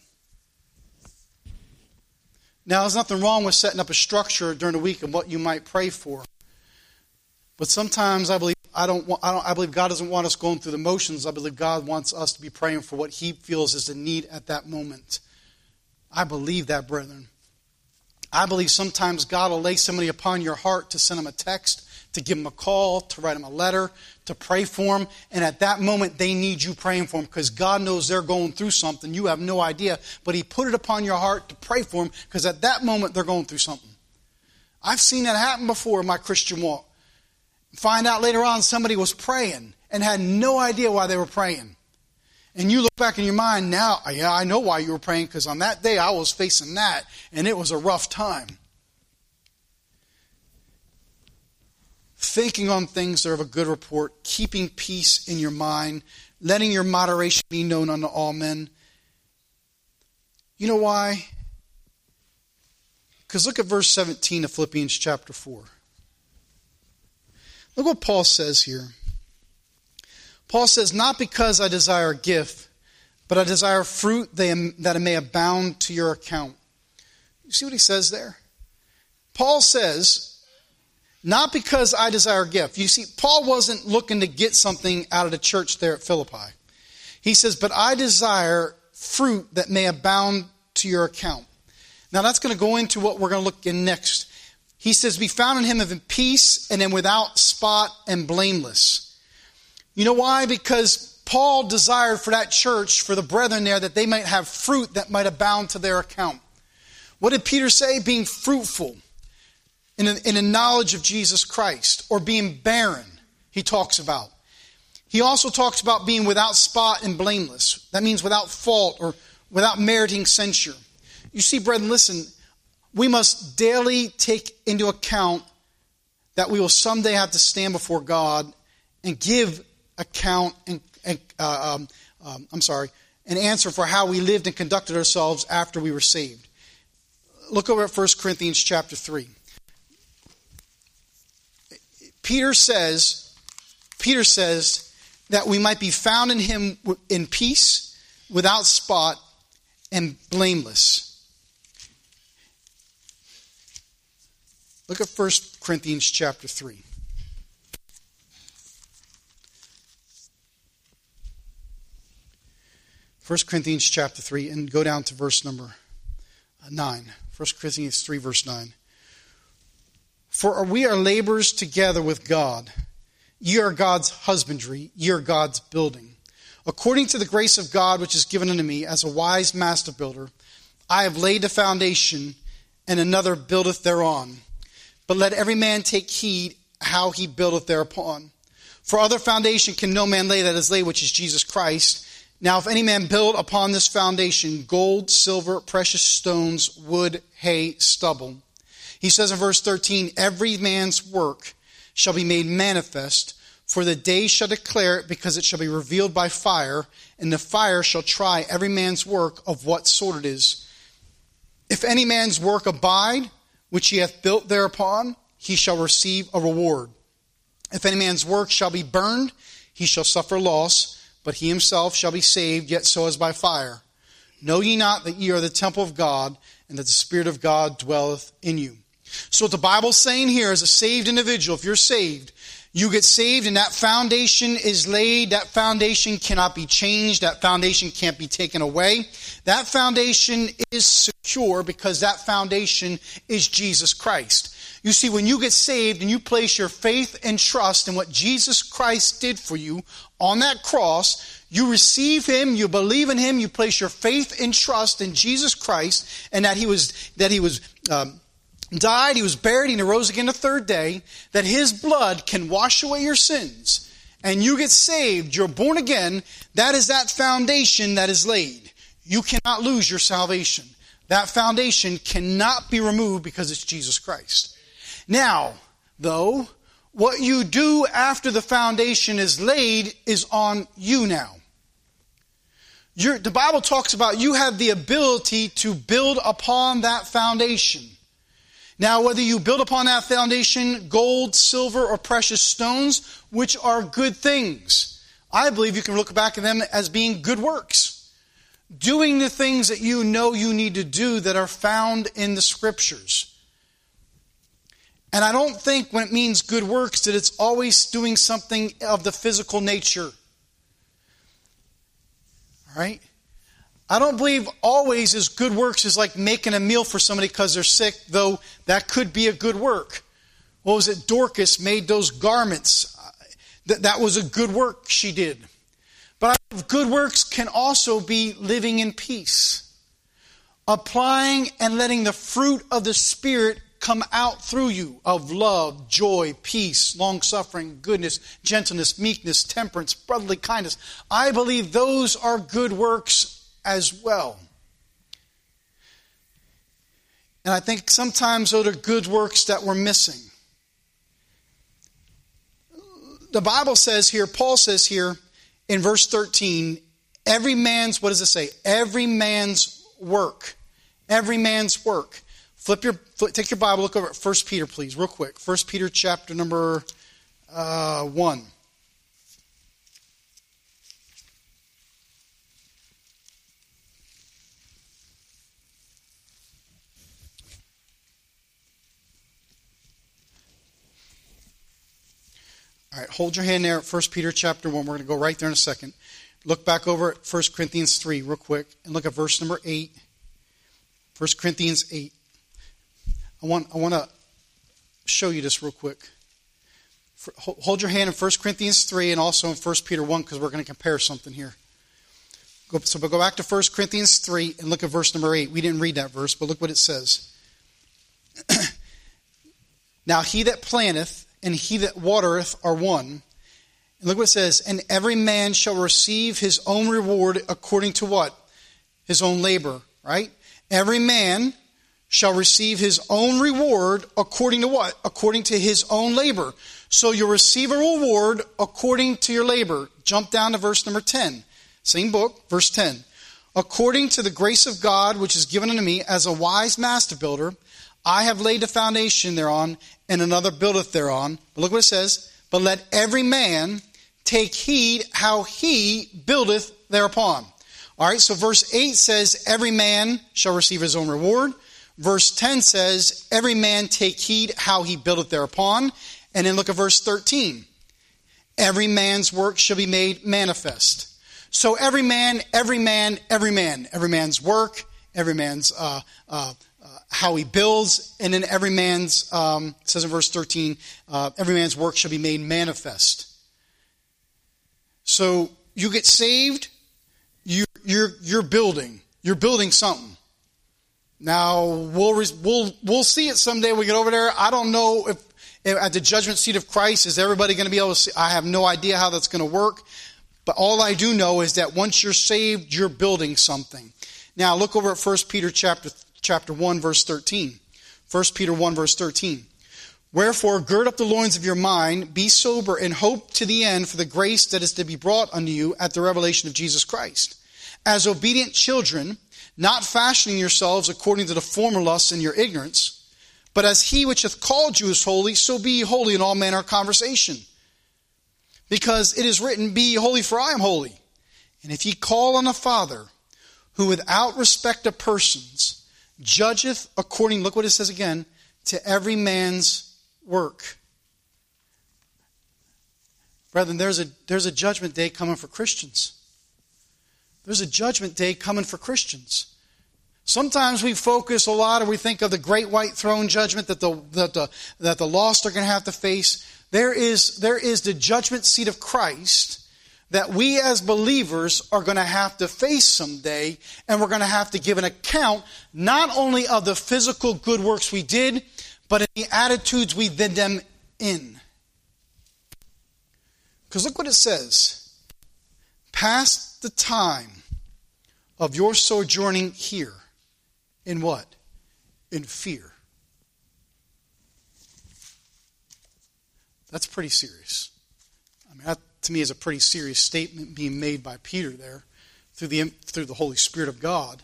Now, there's nothing wrong with setting up a structure during the week of what you might pray for. But sometimes I believe I don't, want, I don't I believe God doesn't want us going through the motions. I believe God wants us to be praying for what He feels is the need at that moment. I believe that, brethren. I believe sometimes God will lay somebody upon your heart to send them a text, to give them a call, to write them a letter, to pray for them. And at that moment, they need you praying for them because God knows they're going through something. You have no idea. But He put it upon your heart to pray for them because at that moment, they're going through something. I've seen that happen before in my Christian walk. Find out later on somebody was praying and had no idea why they were praying. And you look back in your mind now, yeah, I know why you were praying because on that day I was facing that and it was a rough time. Thinking on things that are of a good report, keeping peace in your mind, letting your moderation be known unto all men. You know why? Because look at verse seventeen of Philippians chapter four. Look what Paul says here. Paul says, not because I desire a gift, but I desire fruit that it may abound to your account. You see what he says there? Paul says, not because I desire a gift. You see, Paul wasn't looking to get something out of the church there at Philippi. He says, but I desire fruit that may abound to your account. Now that's going to go into what we're going to look in next. He says, be found in Him in peace and then without spot and blameless. You know why? Because Paul desired for that church, for the brethren there, that they might have fruit that might abound to their account. What did Peter say? Being fruitful in a, in a knowledge of Jesus Christ, or being barren, he talks about. He also talks about being without spot and blameless. That means without fault or without meriting censure. You see, brethren, listen, we must daily take into account that we will someday have to stand before God and give account and, and uh, um, um, I'm sorry, an answer for how we lived and conducted ourselves after we were saved. Look over at First Corinthians chapter three. Peter says, Peter says that we might be found in Him in peace, without spot, and blameless. Look at First Corinthians chapter three. First Corinthians chapter three, and go down to verse number nine. First Corinthians three, verse nine. For we are laborers together with God. Ye are God's husbandry, ye are God's building. According to the grace of God which is given unto me, as a wise master builder, I have laid the foundation, and another buildeth thereon. But let every man take heed how he buildeth thereupon. For other foundation can no man lay that is laid, which is Jesus Christ. Now if any man build upon this foundation gold, silver, precious stones, wood, hay, stubble. He says in verse thirteen, every man's work shall be made manifest, for the day shall declare it, because it shall be revealed by fire, and the fire shall try every man's work of what sort it is. If any man's work abide, which he hath built thereupon, he shall receive a reward. If any man's work shall be burned, he shall suffer loss, but he himself shall be saved, yet so as by fire. Know ye not that ye are the temple of God, and that the Spirit of God dwelleth in you? So what the Bible's saying here, as a saved individual, if you're saved, you get saved and that foundation is laid. That foundation cannot be changed. That foundation can't be taken away. That foundation is secure because that foundation is Jesus Christ. You see, when you get saved and you place your faith and trust in what Jesus Christ did for you on that cross, you receive Him, you believe in Him, you place your faith and trust in Jesus Christ, and that He was that He was um, died, He was buried, and He rose again the third day, that His blood can wash away your sins, and you get saved, you're born again. That is that foundation that is laid. You cannot lose your salvation. That foundation cannot be removed because it's Jesus Christ. Now, though, what you do after the foundation is laid is on you now. You're, the Bible talks about you have the ability to build upon that foundation. Now, whether you build upon that foundation gold, silver, or precious stones, which are good things, I believe you can look back at them as being good works. Doing the things that you know you need to do that are found in the Scriptures. And I don't think when it means good works that it's always doing something of the physical nature. All right? I don't believe always is good works is like making a meal for somebody because they're sick, though that could be a good work. What was it? Dorcas made those garments. That, that was a good work she did. But I believe good works can also be living in peace. Applying and letting the fruit of the Spirit come out through you of love, joy, peace, long-suffering, goodness, gentleness, meekness, temperance, brotherly kindness. I believe those are good works as well. And I think sometimes those are good works that we're missing. The Bible says here, Paul says here in verse thirteen, every man's, what does it say? Every man's work. Every man's work. Flip your, flip, take your Bible, look over at First Peter, please, real quick. First Peter chapter number uh, one. All right, hold your hand there at First Peter chapter one. We're going to go right there in a second. Look back over at First Corinthians three real quick and look at verse number eight. First Corinthians eight. I want I want to show you this real quick. For, hold your hand in First Corinthians three and also in First Peter one because we're going to compare something here. Go, so we'll go back to First Corinthians three and look at verse number eight. We didn't read that verse, but look what it says. Now he that planteth and he that watereth are one. And look what it says. And every man shall receive his own reward according to what? His own labor, right? Every man shall receive his own reward according to what? According to his own labor. So you'll receive a reward according to your labor. Jump down to verse number ten. Same book, verse ten. According to the grace of God which is given unto me as a wise master builder, I have laid the foundation thereon, and another buildeth thereon. But look what it says. But let every man take heed how he buildeth thereupon. All right, so verse eight says, every man shall receive his own reward. Verse ten says, every man take heed how he buildeth thereupon. And then look at verse thirteen. Every man's work shall be made manifest. So every man, every man, every man, every man's work, every man's uh, uh, uh, how he builds, and then every man's, um, it says in verse thirteen, uh, every man's work shall be made manifest. So you get saved, you, you're you're building, you're building something. Now we'll we'll we'll see it someday when we get over there. I don't know if, if at the judgment seat of Christ is everybody going to be able to see. I have no idea how that's going to work. But all I do know is that once you're saved, you're building something. Now look over at First Peter chapter chapter one, verse thirteen. First Peter one, verse thirteen. Wherefore, gird up the loins of your mind, be sober, and hope to the end for the grace that is to be brought unto you at the revelation of Jesus Christ. As obedient children, not fashioning yourselves according to the former lusts in your ignorance, but as he which hath called you is holy, so be ye holy in all manner of conversation. Because it is written, be ye holy, for I am holy. And if ye call on a Father, who without respect of persons judgeth according, look what it says again, to every man's work. Brethren, there's a, there's a judgment day coming for Christians. There's a judgment day coming for Christians. Sometimes we focus a lot, or we think of the great white throne judgment that the, that the, that the lost are going to have to face. There is, there is the judgment seat of Christ that we as believers are going to have to face someday, and we're going to have to give an account not only of the physical good works we did, but in the attitudes we did them in. Because look what it says. Past the time of your sojourning here, in what? In fear. That's pretty serious. I mean, that to me is a pretty serious statement being made by Peter there through the, through the Holy Spirit of God.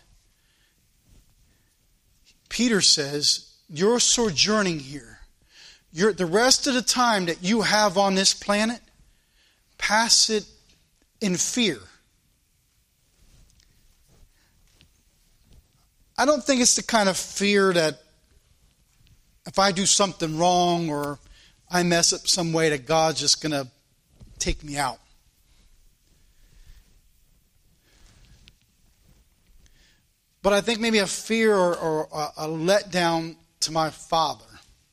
Peter says, you're sojourning here. You're, the rest of the time that you have on this planet, pass it in fear. I don't think it's the kind of fear that if I do something wrong or I mess up some way that God's just going to take me out. But I think maybe a fear or, or a, a letdown to my father.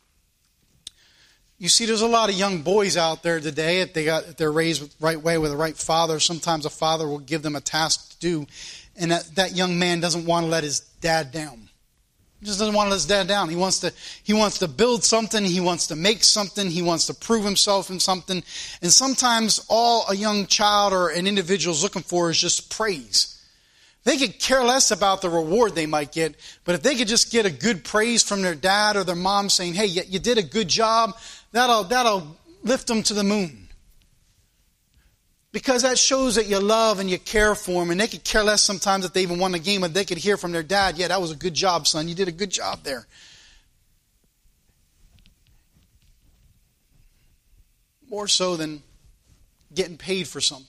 You see, there's a lot of young boys out there today, if they got if they're raised the right way with the right father, sometimes a father will give them a task to do, and that, that young man doesn't want to let his dad down. He just doesn't want to let his dad down. He wants to he wants to build something, he wants to make something, he wants to prove himself in something. And sometimes all a young child or an individual is looking for is just praise. They could care less about the reward they might get, but if they could just get a good praise from their dad or their mom saying, hey, you did a good job, that'll, that'll lift them to the moon. Because that shows that you love and you care for them, and they could care less sometimes if they even won the game, but they could hear from their dad, yeah, that was a good job, son, you did a good job there. More so than getting paid for something.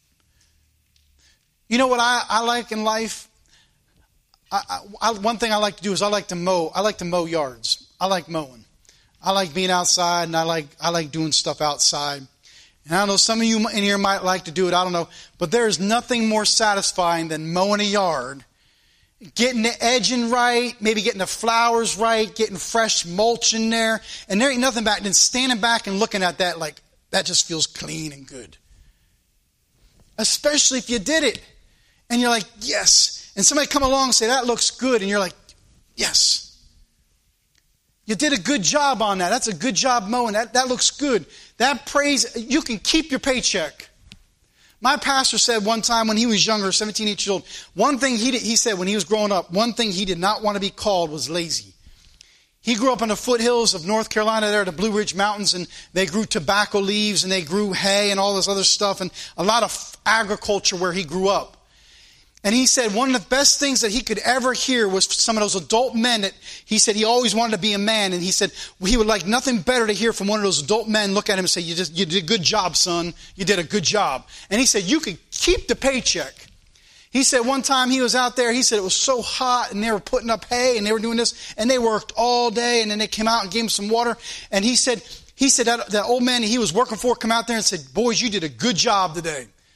You know what I, I like in life? I, I, one thing I like to do is I like to mow. I like to mow yards. I like mowing. I like being outside, and I like I like doing stuff outside. And I don't know, some of you in here might like to do it. I don't know, but there is nothing more satisfying than mowing a yard, getting the edging right, maybe getting the flowers right, getting fresh mulch in there, and there ain't nothing back than standing back and looking at that like that just feels clean and good. Especially if you did it. And you're like, yes. And somebody come along and say, that looks good. And you're like, yes. You did a good job on that. That's a good job mowing. That, that looks good. That praise, you can keep your paycheck. My pastor said one time when he was younger, seventeen, eighteen years old, one thing he did, he said when he was growing up, one thing he did not want to be called was lazy. He grew up in the foothills of North Carolina there, the Blue Ridge Mountains, and they grew tobacco leaves and they grew hay and all this other stuff and a lot of agriculture where he grew up. And he said one of the best things that he could ever hear was some of those adult men that he said he always wanted to be a man. And he said he would like nothing better to hear from one of those adult men look at him and say, you just, you did a good job, son. You did a good job. And he said, you could keep the paycheck. He said one time he was out there, he said it was so hot and they were putting up hay and they were doing this and they worked all day and then they came out and gave him some water. And he said, he said that, that old man he was working for come out there and said, boys, you did a good job today.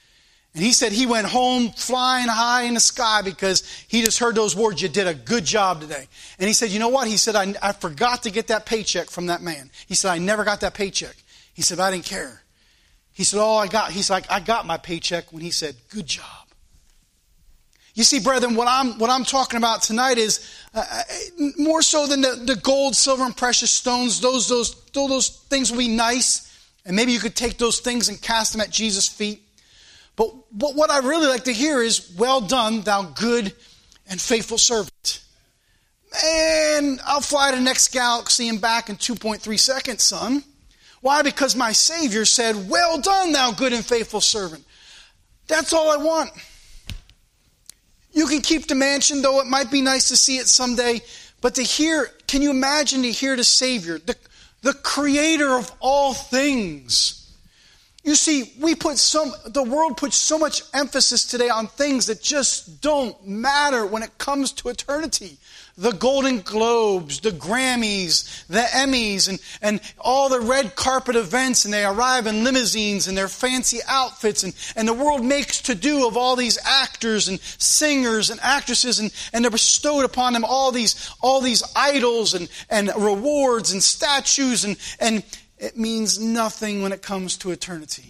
And he said he went home flying high in the sky because he just heard those words, you did a good job today. And he said, you know what? He said, I, I forgot to get that paycheck from that man. He said, I never got that paycheck. He said, I didn't care. He said, all I got, he's like, I got my paycheck when he said, good job. You see, brethren, what I'm what I'm talking about tonight is uh, more so than the, the gold, silver, and precious stones. Those those those things will be nice, and maybe you could take those things and cast them at Jesus' feet. But, but what I really like to hear is, well done, thou good and faithful servant. Man, I'll fly to the next galaxy and back in two point three seconds, son. Why? Because my Savior said, well done, thou good and faithful servant. That's all I want. You can keep the mansion, though it might be nice to see it someday. But to hear, can you imagine to hear the Savior, the, the creator of all things? You see, we put some, the world puts so much emphasis today on things that just don't matter when it comes to eternity. The Golden Globes, the Grammys, the Emmys, and, and all the red carpet events, and they arrive in limousines and their fancy outfits, and, and the world makes to-do of all these actors and singers and actresses, and, and they're bestowed upon them all these all these idols and, and rewards and statues, and, and it means nothing when it comes to eternity.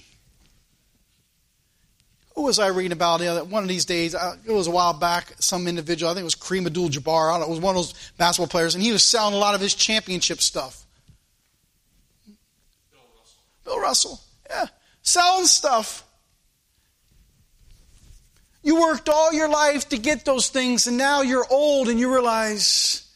Who was I reading about? You know, one of these days, uh, it was a while back, some individual, I think it was Kareem Abdul-Jabbar, I don't know, it was one of those basketball players, and he was selling a lot of his championship stuff. Bill Russell. Bill Russell, yeah. Selling stuff. You worked all your life to get those things, and now you're old and you realize,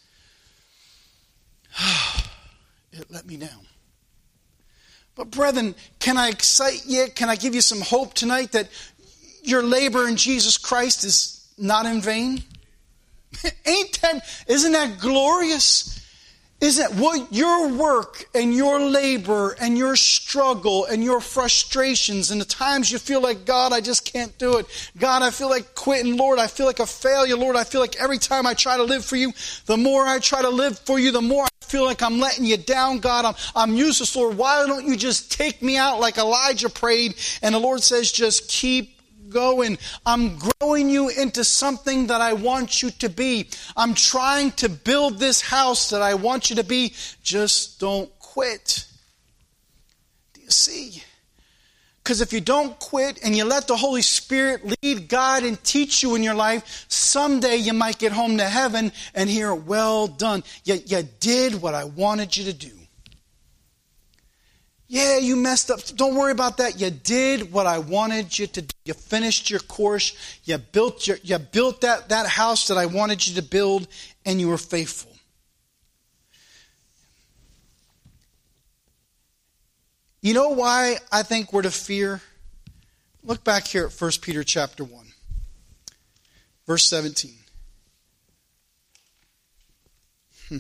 oh, it let me down. But brethren, can I excite you? Can I give you some hope tonight that your labor in Jesus Christ is not in vain? Ain't that, isn't that glorious? Isn't what your work and your labor and your struggle and your frustrations and the times you feel like, God, I just can't do it. God, I feel like quitting. Lord, I feel like a failure. Lord, I feel like every time I try to live for you, the more I try to live for you, the more I feel like I'm letting you down. God, I'm, I'm useless. Lord, why don't you just take me out like Elijah prayed? And the Lord says, just keep going. I'm growing you into something that I want you to be. I'm trying to build this house that I want you to be. Just don't quit. Do you see? Because if you don't quit and you let the Holy Spirit lead, guide, and teach you in your life, someday you might get home to heaven and hear, well done. You, you did what I wanted you to do. Yeah, you messed up. Don't worry about that. You did what I wanted you to do. You finished your course. You built your, you built that, that house that I wanted you to build, and you were faithful. You know why I think we're to fear? Look back here at First Peter chapter one, verse seventeen. Hmm.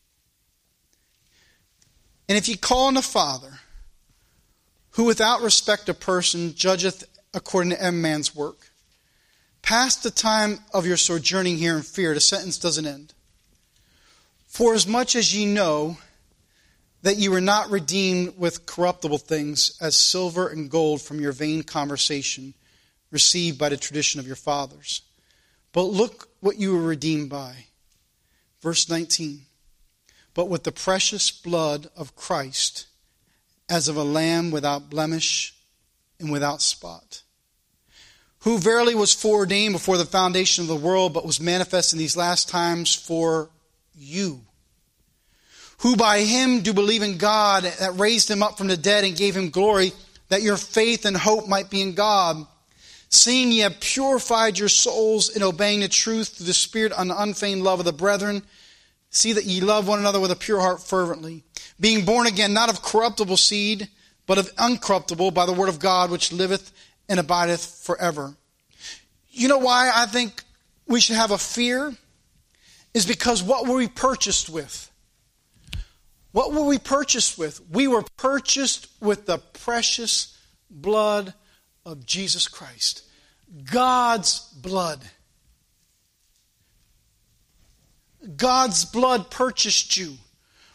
And if ye call on the Father, who without respect of person judgeth according to every man's work, pass the time of your sojourning here in fear. The sentence doesn't end. For as much as ye know that ye were not redeemed with corruptible things, as silver and gold from your vain conversation, received by the tradition of your fathers. But look what you were redeemed by. Verse nineteen. But with the precious blood of Christ, as of a lamb without blemish and without spot, who verily was foreordained before the foundation of the world, but was manifest in these last times for you, who by him do believe in God, that raised him up from the dead and gave him glory, that your faith and hope might be in God, seeing ye have purified your souls in obeying the truth through the Spirit unto unfeigned love of the brethren. See that ye love one another with a pure heart fervently, being born again, not of corruptible seed, but of uncorruptible, by the word of God, which liveth and abideth forever. You know why I think we should have a fear? Is because what were we purchased with? What were we purchased with? We were purchased with the precious blood of Jesus Christ. God's blood. God's blood purchased you.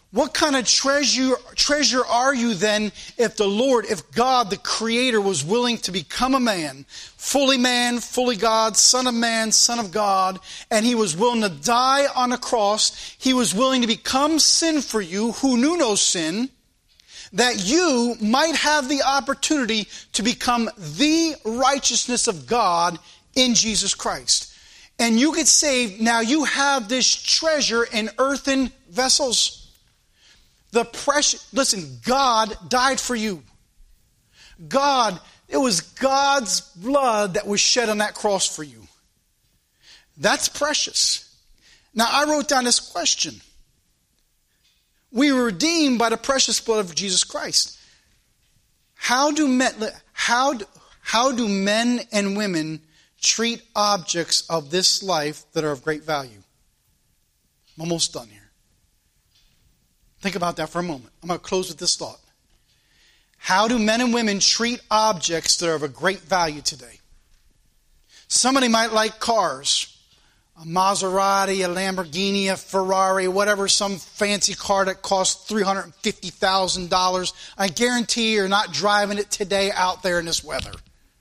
What kind of treasure treasure are you then if the Lord, if God, the Creator, was willing to become a man, fully man, fully God, Son of man, Son of God, and He was willing to die on a cross. He was willing to become sin for you who knew no sin, that you might have the opportunity to become the righteousness of God in Jesus Christ. And you get saved. Now you have this treasure in earthen vessels. The precious, listen, God died for you. God, it was God's blood that was shed on that cross for you. That's precious. Now I wrote down this question. We were redeemed by the precious blood of Jesus Christ. How do men, how, how do men and women treat objects of this life that are of great value? I'm almost done here. Think about that for a moment. I'm going to close with this thought. How do men and women treat objects that are of a great value today? Somebody might like cars. A Maserati, a Lamborghini, a Ferrari, whatever, some fancy car that costs three hundred fifty thousand dollars. I guarantee you're not driving it today out there in this weather.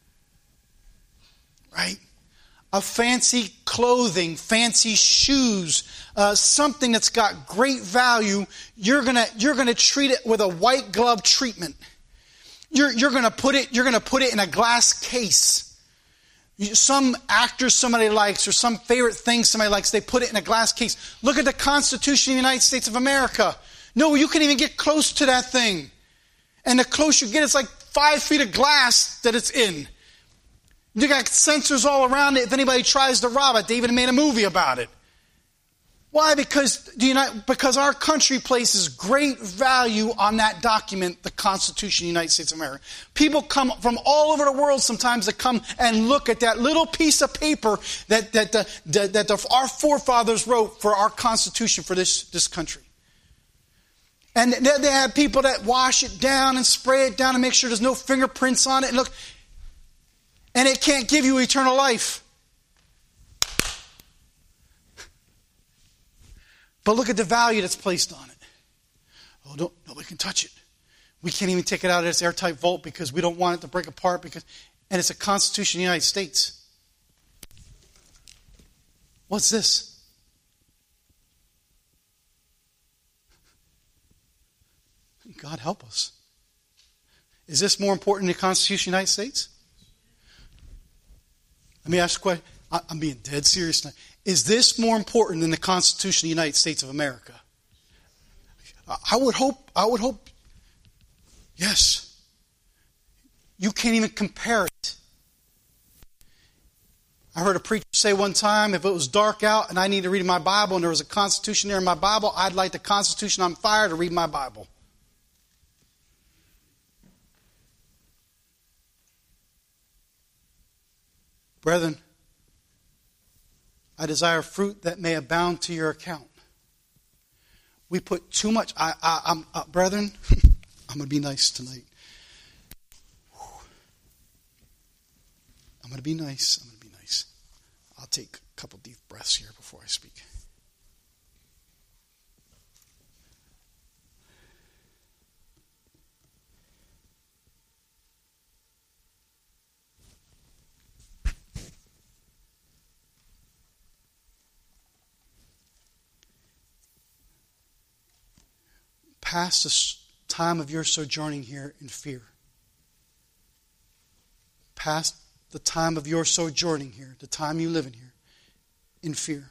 Right? A fancy clothing, fancy shoes, uh, something that's got great value, you're gonna you're gonna treat it with a white glove treatment. You're you're gonna put it you're gonna put it in a glass case. Some actor somebody likes or some favorite thing somebody likes, they put it in a glass case. Look at the Constitution of the United States of America. No, you can't even get close to that thing. And the closer you get, it's like five feet of glass that it's in. You got sensors all around it. If anybody tries to rob it, they even made a movie about it. Why? Because do you not, because our country places great value on that document, the Constitution of the United States of America. People come from all over the world sometimes to come and look at that little piece of paper that that the, that, that the, our forefathers wrote for our Constitution for this, this country. And they, they have people that wash it down and spray it down and make sure there's no fingerprints on it. And look, and it can't give you eternal life. But look at the value that's placed on it. Oh, don't, nobody can touch it. We can't even take it out of its airtight vault because we don't want it to break apart. Because, and it's a Constitution of the United States. What's this? God help us. Is this more important than the Constitution of the United States? Let me ask a question. I'm being dead serious now. Is this more important than the Constitution of the United States of America? I would hope, I would hope, yes. You can't even compare it. I heard a preacher say one time, if it was dark out and I needed to read my Bible and there was a Constitution there in my Bible, I'd light the Constitution on fire to read my Bible. Brethren, I desire fruit that may abound to your account. We put too much. I, I, I'm, uh, brethren, I'm going to be nice tonight. I'm going to be nice. I'm going to be nice. I'll take a couple deep breaths here before I speak. Pass the time of your sojourning here in fear. Pass the time of your sojourning here, the time you live in here, in fear.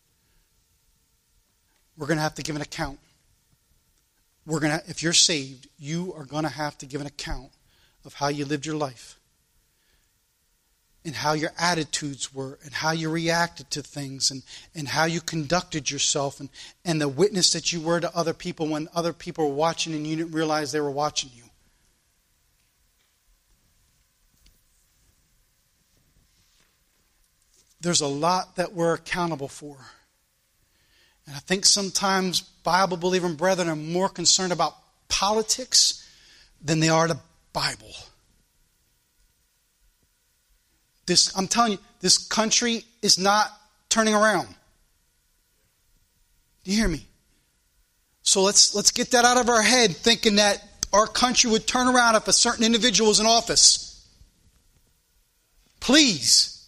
We're going to have to give an account. We're going to, if you're saved, you are going to have to give an account of how you lived your life, and how your attitudes were, and how you reacted to things, and, and how you conducted yourself, and, and the witness that you were to other people when other people were watching and you didn't realize they were watching you. There's a lot that we're accountable for. And I think sometimes Bible-believing brethren are more concerned about politics than they are the Bible. This, I'm telling you, this country is not turning around. Do you hear me? So let's let's get that out of our head, thinking that our country would turn around if a certain individual was in office. Please.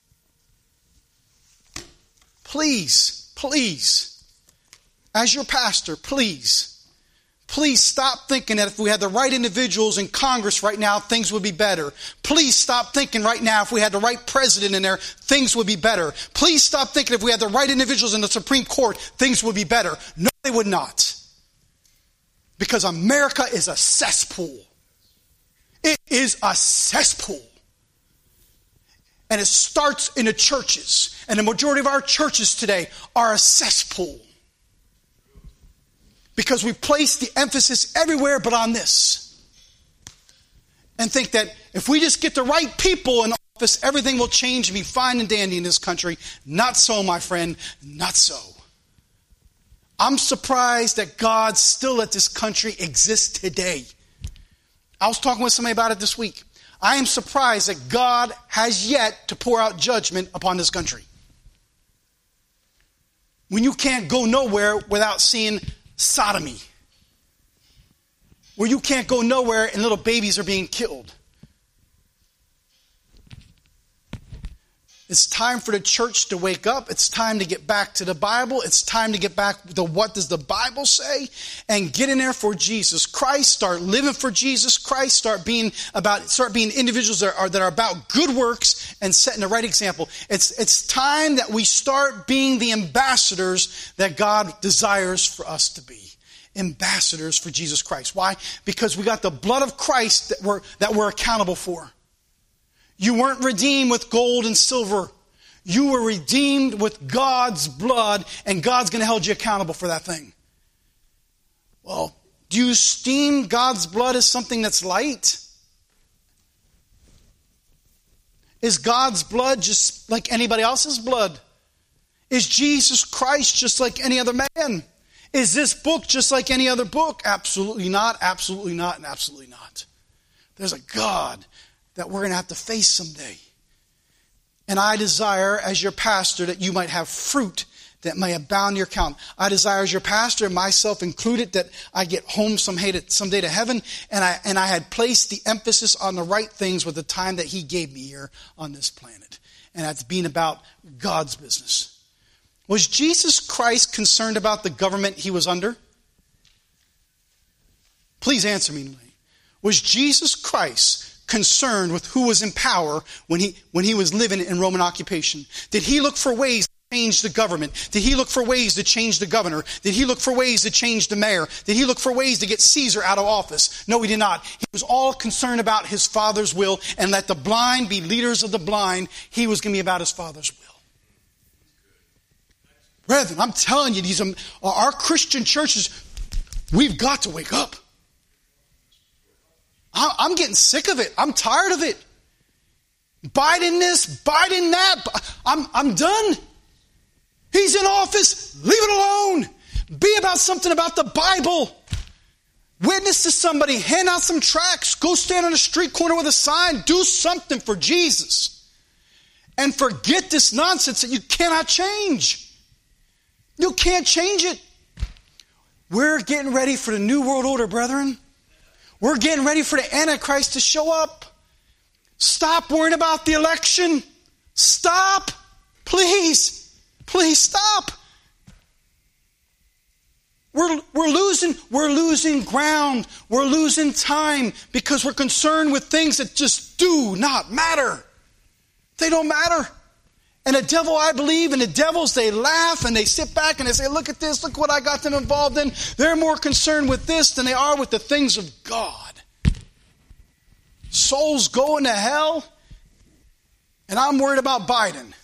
Please, please. As your pastor, please. Please stop thinking that if we had the right individuals in Congress right now, things would be better. Please stop thinking right now if we had the right president in there, things would be better. Please stop thinking if we had the right individuals in the Supreme Court, things would be better. No, they would not. Because America is a cesspool. It is a cesspool. And it starts in the churches. And the majority of our churches today are a cesspool. Because we place the emphasis everywhere but on this. And think that if we just get the right people in office, everything will change and be fine and dandy in this country. Not so, my friend. Not so. I'm surprised that God still let this country exist today. I was talking with somebody about it this week. I am surprised that God has yet to pour out judgment upon this country. When you can't go nowhere without seeing sodomy. Where you can't go nowhere and little babies are being killed. It's time for the church to wake up. It's time to get back to the Bible. It's time to get back to what does the Bible say and get in there for Jesus Christ. Start living for Jesus Christ. Start being about, start being individuals that are, that are about good works and setting the right example. It's, it's time that we start being the ambassadors that God desires for us to be. Ambassadors for Jesus Christ. Why? Because we got the blood of Christ that we're, that we're accountable for. You weren't redeemed with gold and silver. You were redeemed with God's blood, and God's going to hold you accountable for that thing. Well, do you esteem God's blood as something that's light? Is God's blood just like anybody else's blood? Is Jesus Christ just like any other man? Is this book just like any other book? Absolutely not, absolutely not, and absolutely not. There's a God that we're going to have to face someday. And I desire, as your pastor, that you might have fruit that may abound in your account. I desire, as your pastor, and myself included, that I get home someday to, someday to heaven, and I, and I had placed the emphasis on the right things with the time that He gave me here on this planet. And that's being about God's business. Was Jesus Christ concerned about the government He was under? Please answer me. Was Jesus Christ concerned with who was in power when he when he was living in Roman occupation? Did He look for ways to change the government? Did He look for ways to change the governor? Did He look for ways to change the mayor? Did He look for ways to get Caesar out of office? No, He did not. He was all concerned about His Father's will, and let the blind be leaders of the blind. He was going to be about His Father's will. Brethren, I'm telling you, these um, our Christian churches, we've got to wake up. I'm getting sick of it. I'm tired of it. Biden this, Biden that. I'm, I'm done. He's in office. Leave it alone. Be about something about the Bible. Witness to somebody. Hand out some tracts. Go stand on a street corner with a sign. Do something for Jesus. And forget this nonsense that you cannot change. You can't change it. We're getting ready for the new world order, brethren. We're getting ready for the Antichrist to show up. Stop worrying about the election. Stop. Please. Please stop. We're, we're losing, we're losing ground. We're losing time because we're concerned with things that just do not matter. They don't matter. And the devil, I believe, and the devils, they laugh and they sit back and they say, look at this, look what I got them involved in. They're more concerned with this than they are with the things of God. Souls going to hell, and I'm worried about Biden.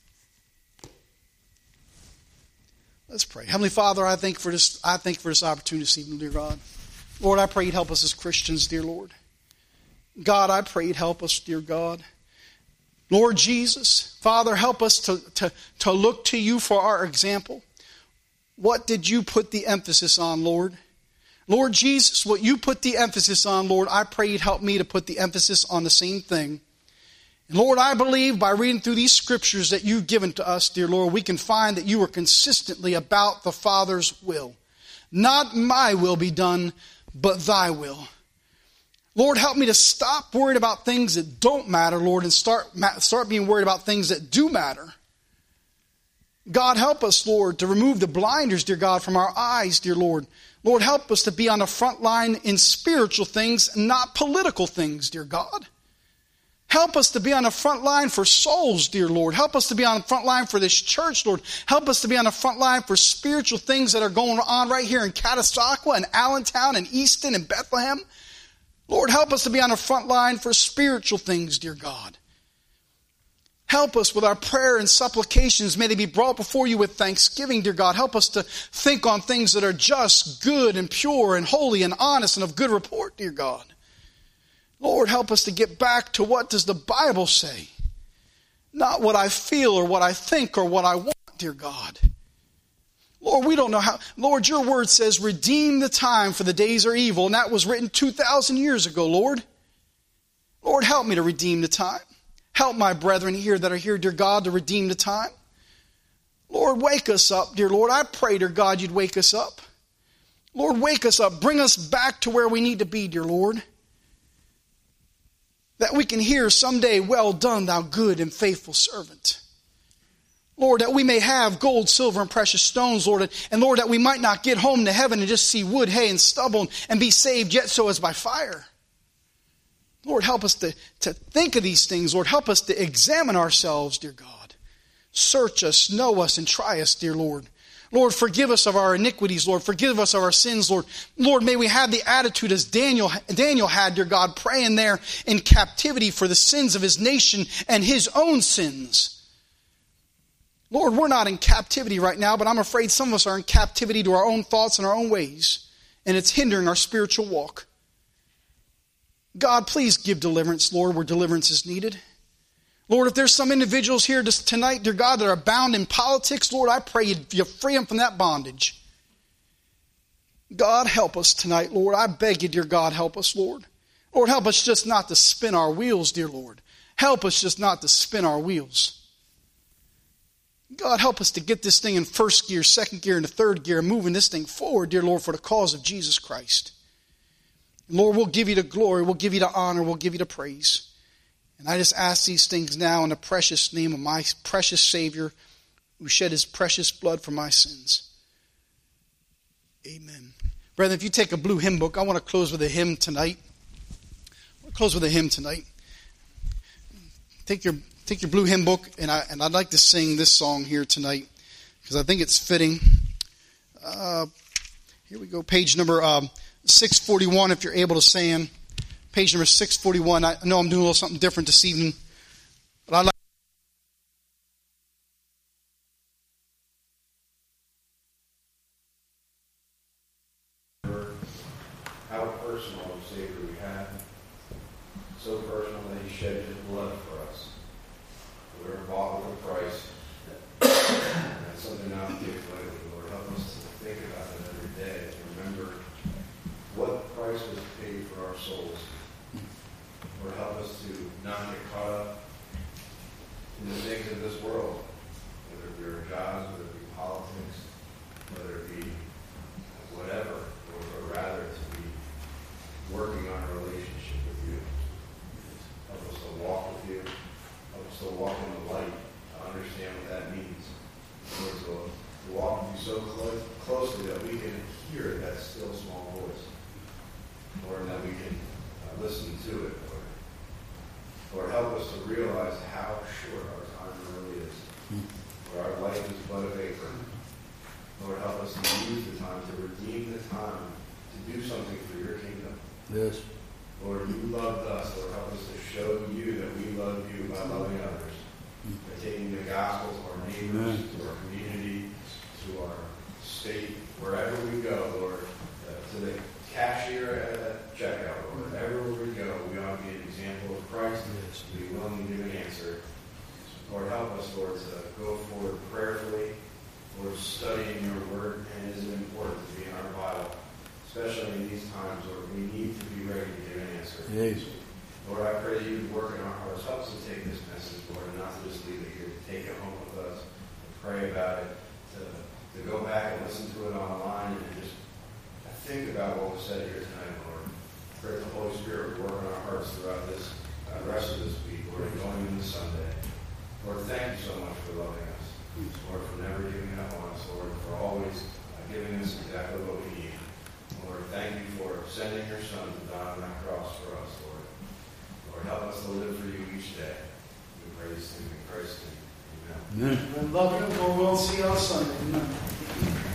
Let's pray. Heavenly Father, I thank for this, I thank for this opportunity this evening, dear God. Lord, I pray you'd help us as Christians, dear Lord. God, I pray you'd help us, dear God. Lord Jesus, Father, help us to, to, to look to you for our example. What did you put the emphasis on, Lord? Lord Jesus, what you put the emphasis on, Lord, I pray you'd help me to put the emphasis on the same thing. And Lord, I believe by reading through these scriptures that you've given to us, dear Lord, we can find that you are consistently about the Father's will. Not my will be done, but thy will. Lord, help me to stop worrying about things that don't matter, Lord, and start, start being worried about things that do matter. God, help us, Lord, to remove the blinders, dear God, from our eyes, dear Lord. Lord, help us to be on the front line in spiritual things, not political things, dear God. Help us to be on the front line for souls, dear Lord. Help us to be on the front line for this church, Lord. Help us to be on the front line for spiritual things that are going on right here in Catasauqua and Allentown and Easton and Bethlehem. Lord, help us to be on the front line for spiritual things, dear God. Help us with our prayer and supplications. May they be brought before you with thanksgiving, dear God. Help us to think on things that are just, good, and pure, and holy, and honest, and of good report, dear God. Lord, help us to get back to what does the Bible say? Not what I feel or what I think or what I want, dear God. Lord, we don't know how. Lord, your word says, redeem the time for the days are evil. And that was written two thousand years ago, Lord. Lord, help me to redeem the time. Help my brethren here that are here, dear God, to redeem the time. Lord, wake us up, dear Lord. I pray, dear God, you'd wake us up. Lord, wake us up. Bring us back to where we need to be, dear Lord. That we can hear someday, well done, thou good and faithful servant. Lord, that we may have gold, silver, and precious stones, Lord. And Lord, that we might not get home to heaven and just see wood, hay, and stubble and be saved yet so as by fire. Lord, help us to, to think of these things. Lord, help us to examine ourselves, dear God. Search us, know us, and try us, dear Lord. Lord, forgive us of our iniquities, Lord. Forgive us of our sins, Lord. Lord, may we have the attitude as Daniel, Daniel had, dear God, praying there in captivity for the sins of his nation and his own sins. Lord, we're not in captivity right now, but I'm afraid some of us are in captivity to our own thoughts and our own ways, and it's hindering our spiritual walk. God, please give deliverance, Lord, where deliverance is needed. Lord, if there's some individuals here just tonight, dear God, that are bound in politics, Lord, I pray you, you free them from that bondage. God, help us tonight, Lord. I beg you, dear God, help us, Lord. Lord, help us just not to spin our wheels, dear Lord. Help us just not to spin our wheels. God, help us to get this thing in first gear, second gear, and the third gear, moving this thing forward, dear Lord, for the cause of Jesus Christ. And Lord, we'll give you the glory, we'll give you the honor, we'll give you the praise. And I just ask these things now in the precious name of my precious Savior who shed his precious blood for my sins. Amen. Brethren, if you take a blue hymn book, I want to close with a hymn tonight. I want to close with a hymn tonight. Take your take your blue hymn book, and, I, and I'd like to sing this song here tonight because I think it's fitting. Uh, here we go, page number um, six forty-one, if you're able to stand. Page number six forty-one. I know I'm doing a little something different this evening, but I'd like how personal of a Savior we have. So personal that he shed his blood for us. We were bought with a price. That's something not to take lightly. Lord, help us to think about it every day and remember what price was paid for our souls. Lord, help us to not get caught up in the things of this world, whether it be our jobs, whether it be politics, whether it be whatever, or rather to be working on a relationship with you. Help us to walk with you. Help us to walk in the light, to understand what that means. Lord, to, to walk with you so close, closely that we can hear that still small voice. Lord, that we can uh, listen to it. Lord, help us to realize how short our time really is. For our life is but a vapor. Lord, help us to use the time, to redeem the time, to do something for your kingdom. Yes. Lord, you loved us. Lord, help us to show you that we love you by loving others. By taking the gospel to our neighbors, Amen. to our community, to our state, wherever we go, Lord, uh, to the cashier at a checkout, or wherever we go, we ought to be an example of Christ. Yes. To be willing to give an answer. Lord, help us, Lord, to go forward prayerfully. Lord, studying your word, and it is important to be in our Bible, especially in these times where we need to be ready to give an answer. Yes. Lord, I pray that you would work in our hearts. Help us to take this message, Lord, and not to just leave it here, to take it home with us, to pray about it, to, to go back and listen to it online, and just loving us. Lord, for never giving up on us, Lord, for always giving us exactly what we need. Lord, thank you for sending your Son to die on that cross for us, Lord. Lord, help us to live for you each day. We praise you in Christ's name. Amen. Amen. Love you. We'll see you on Sunday. Amen.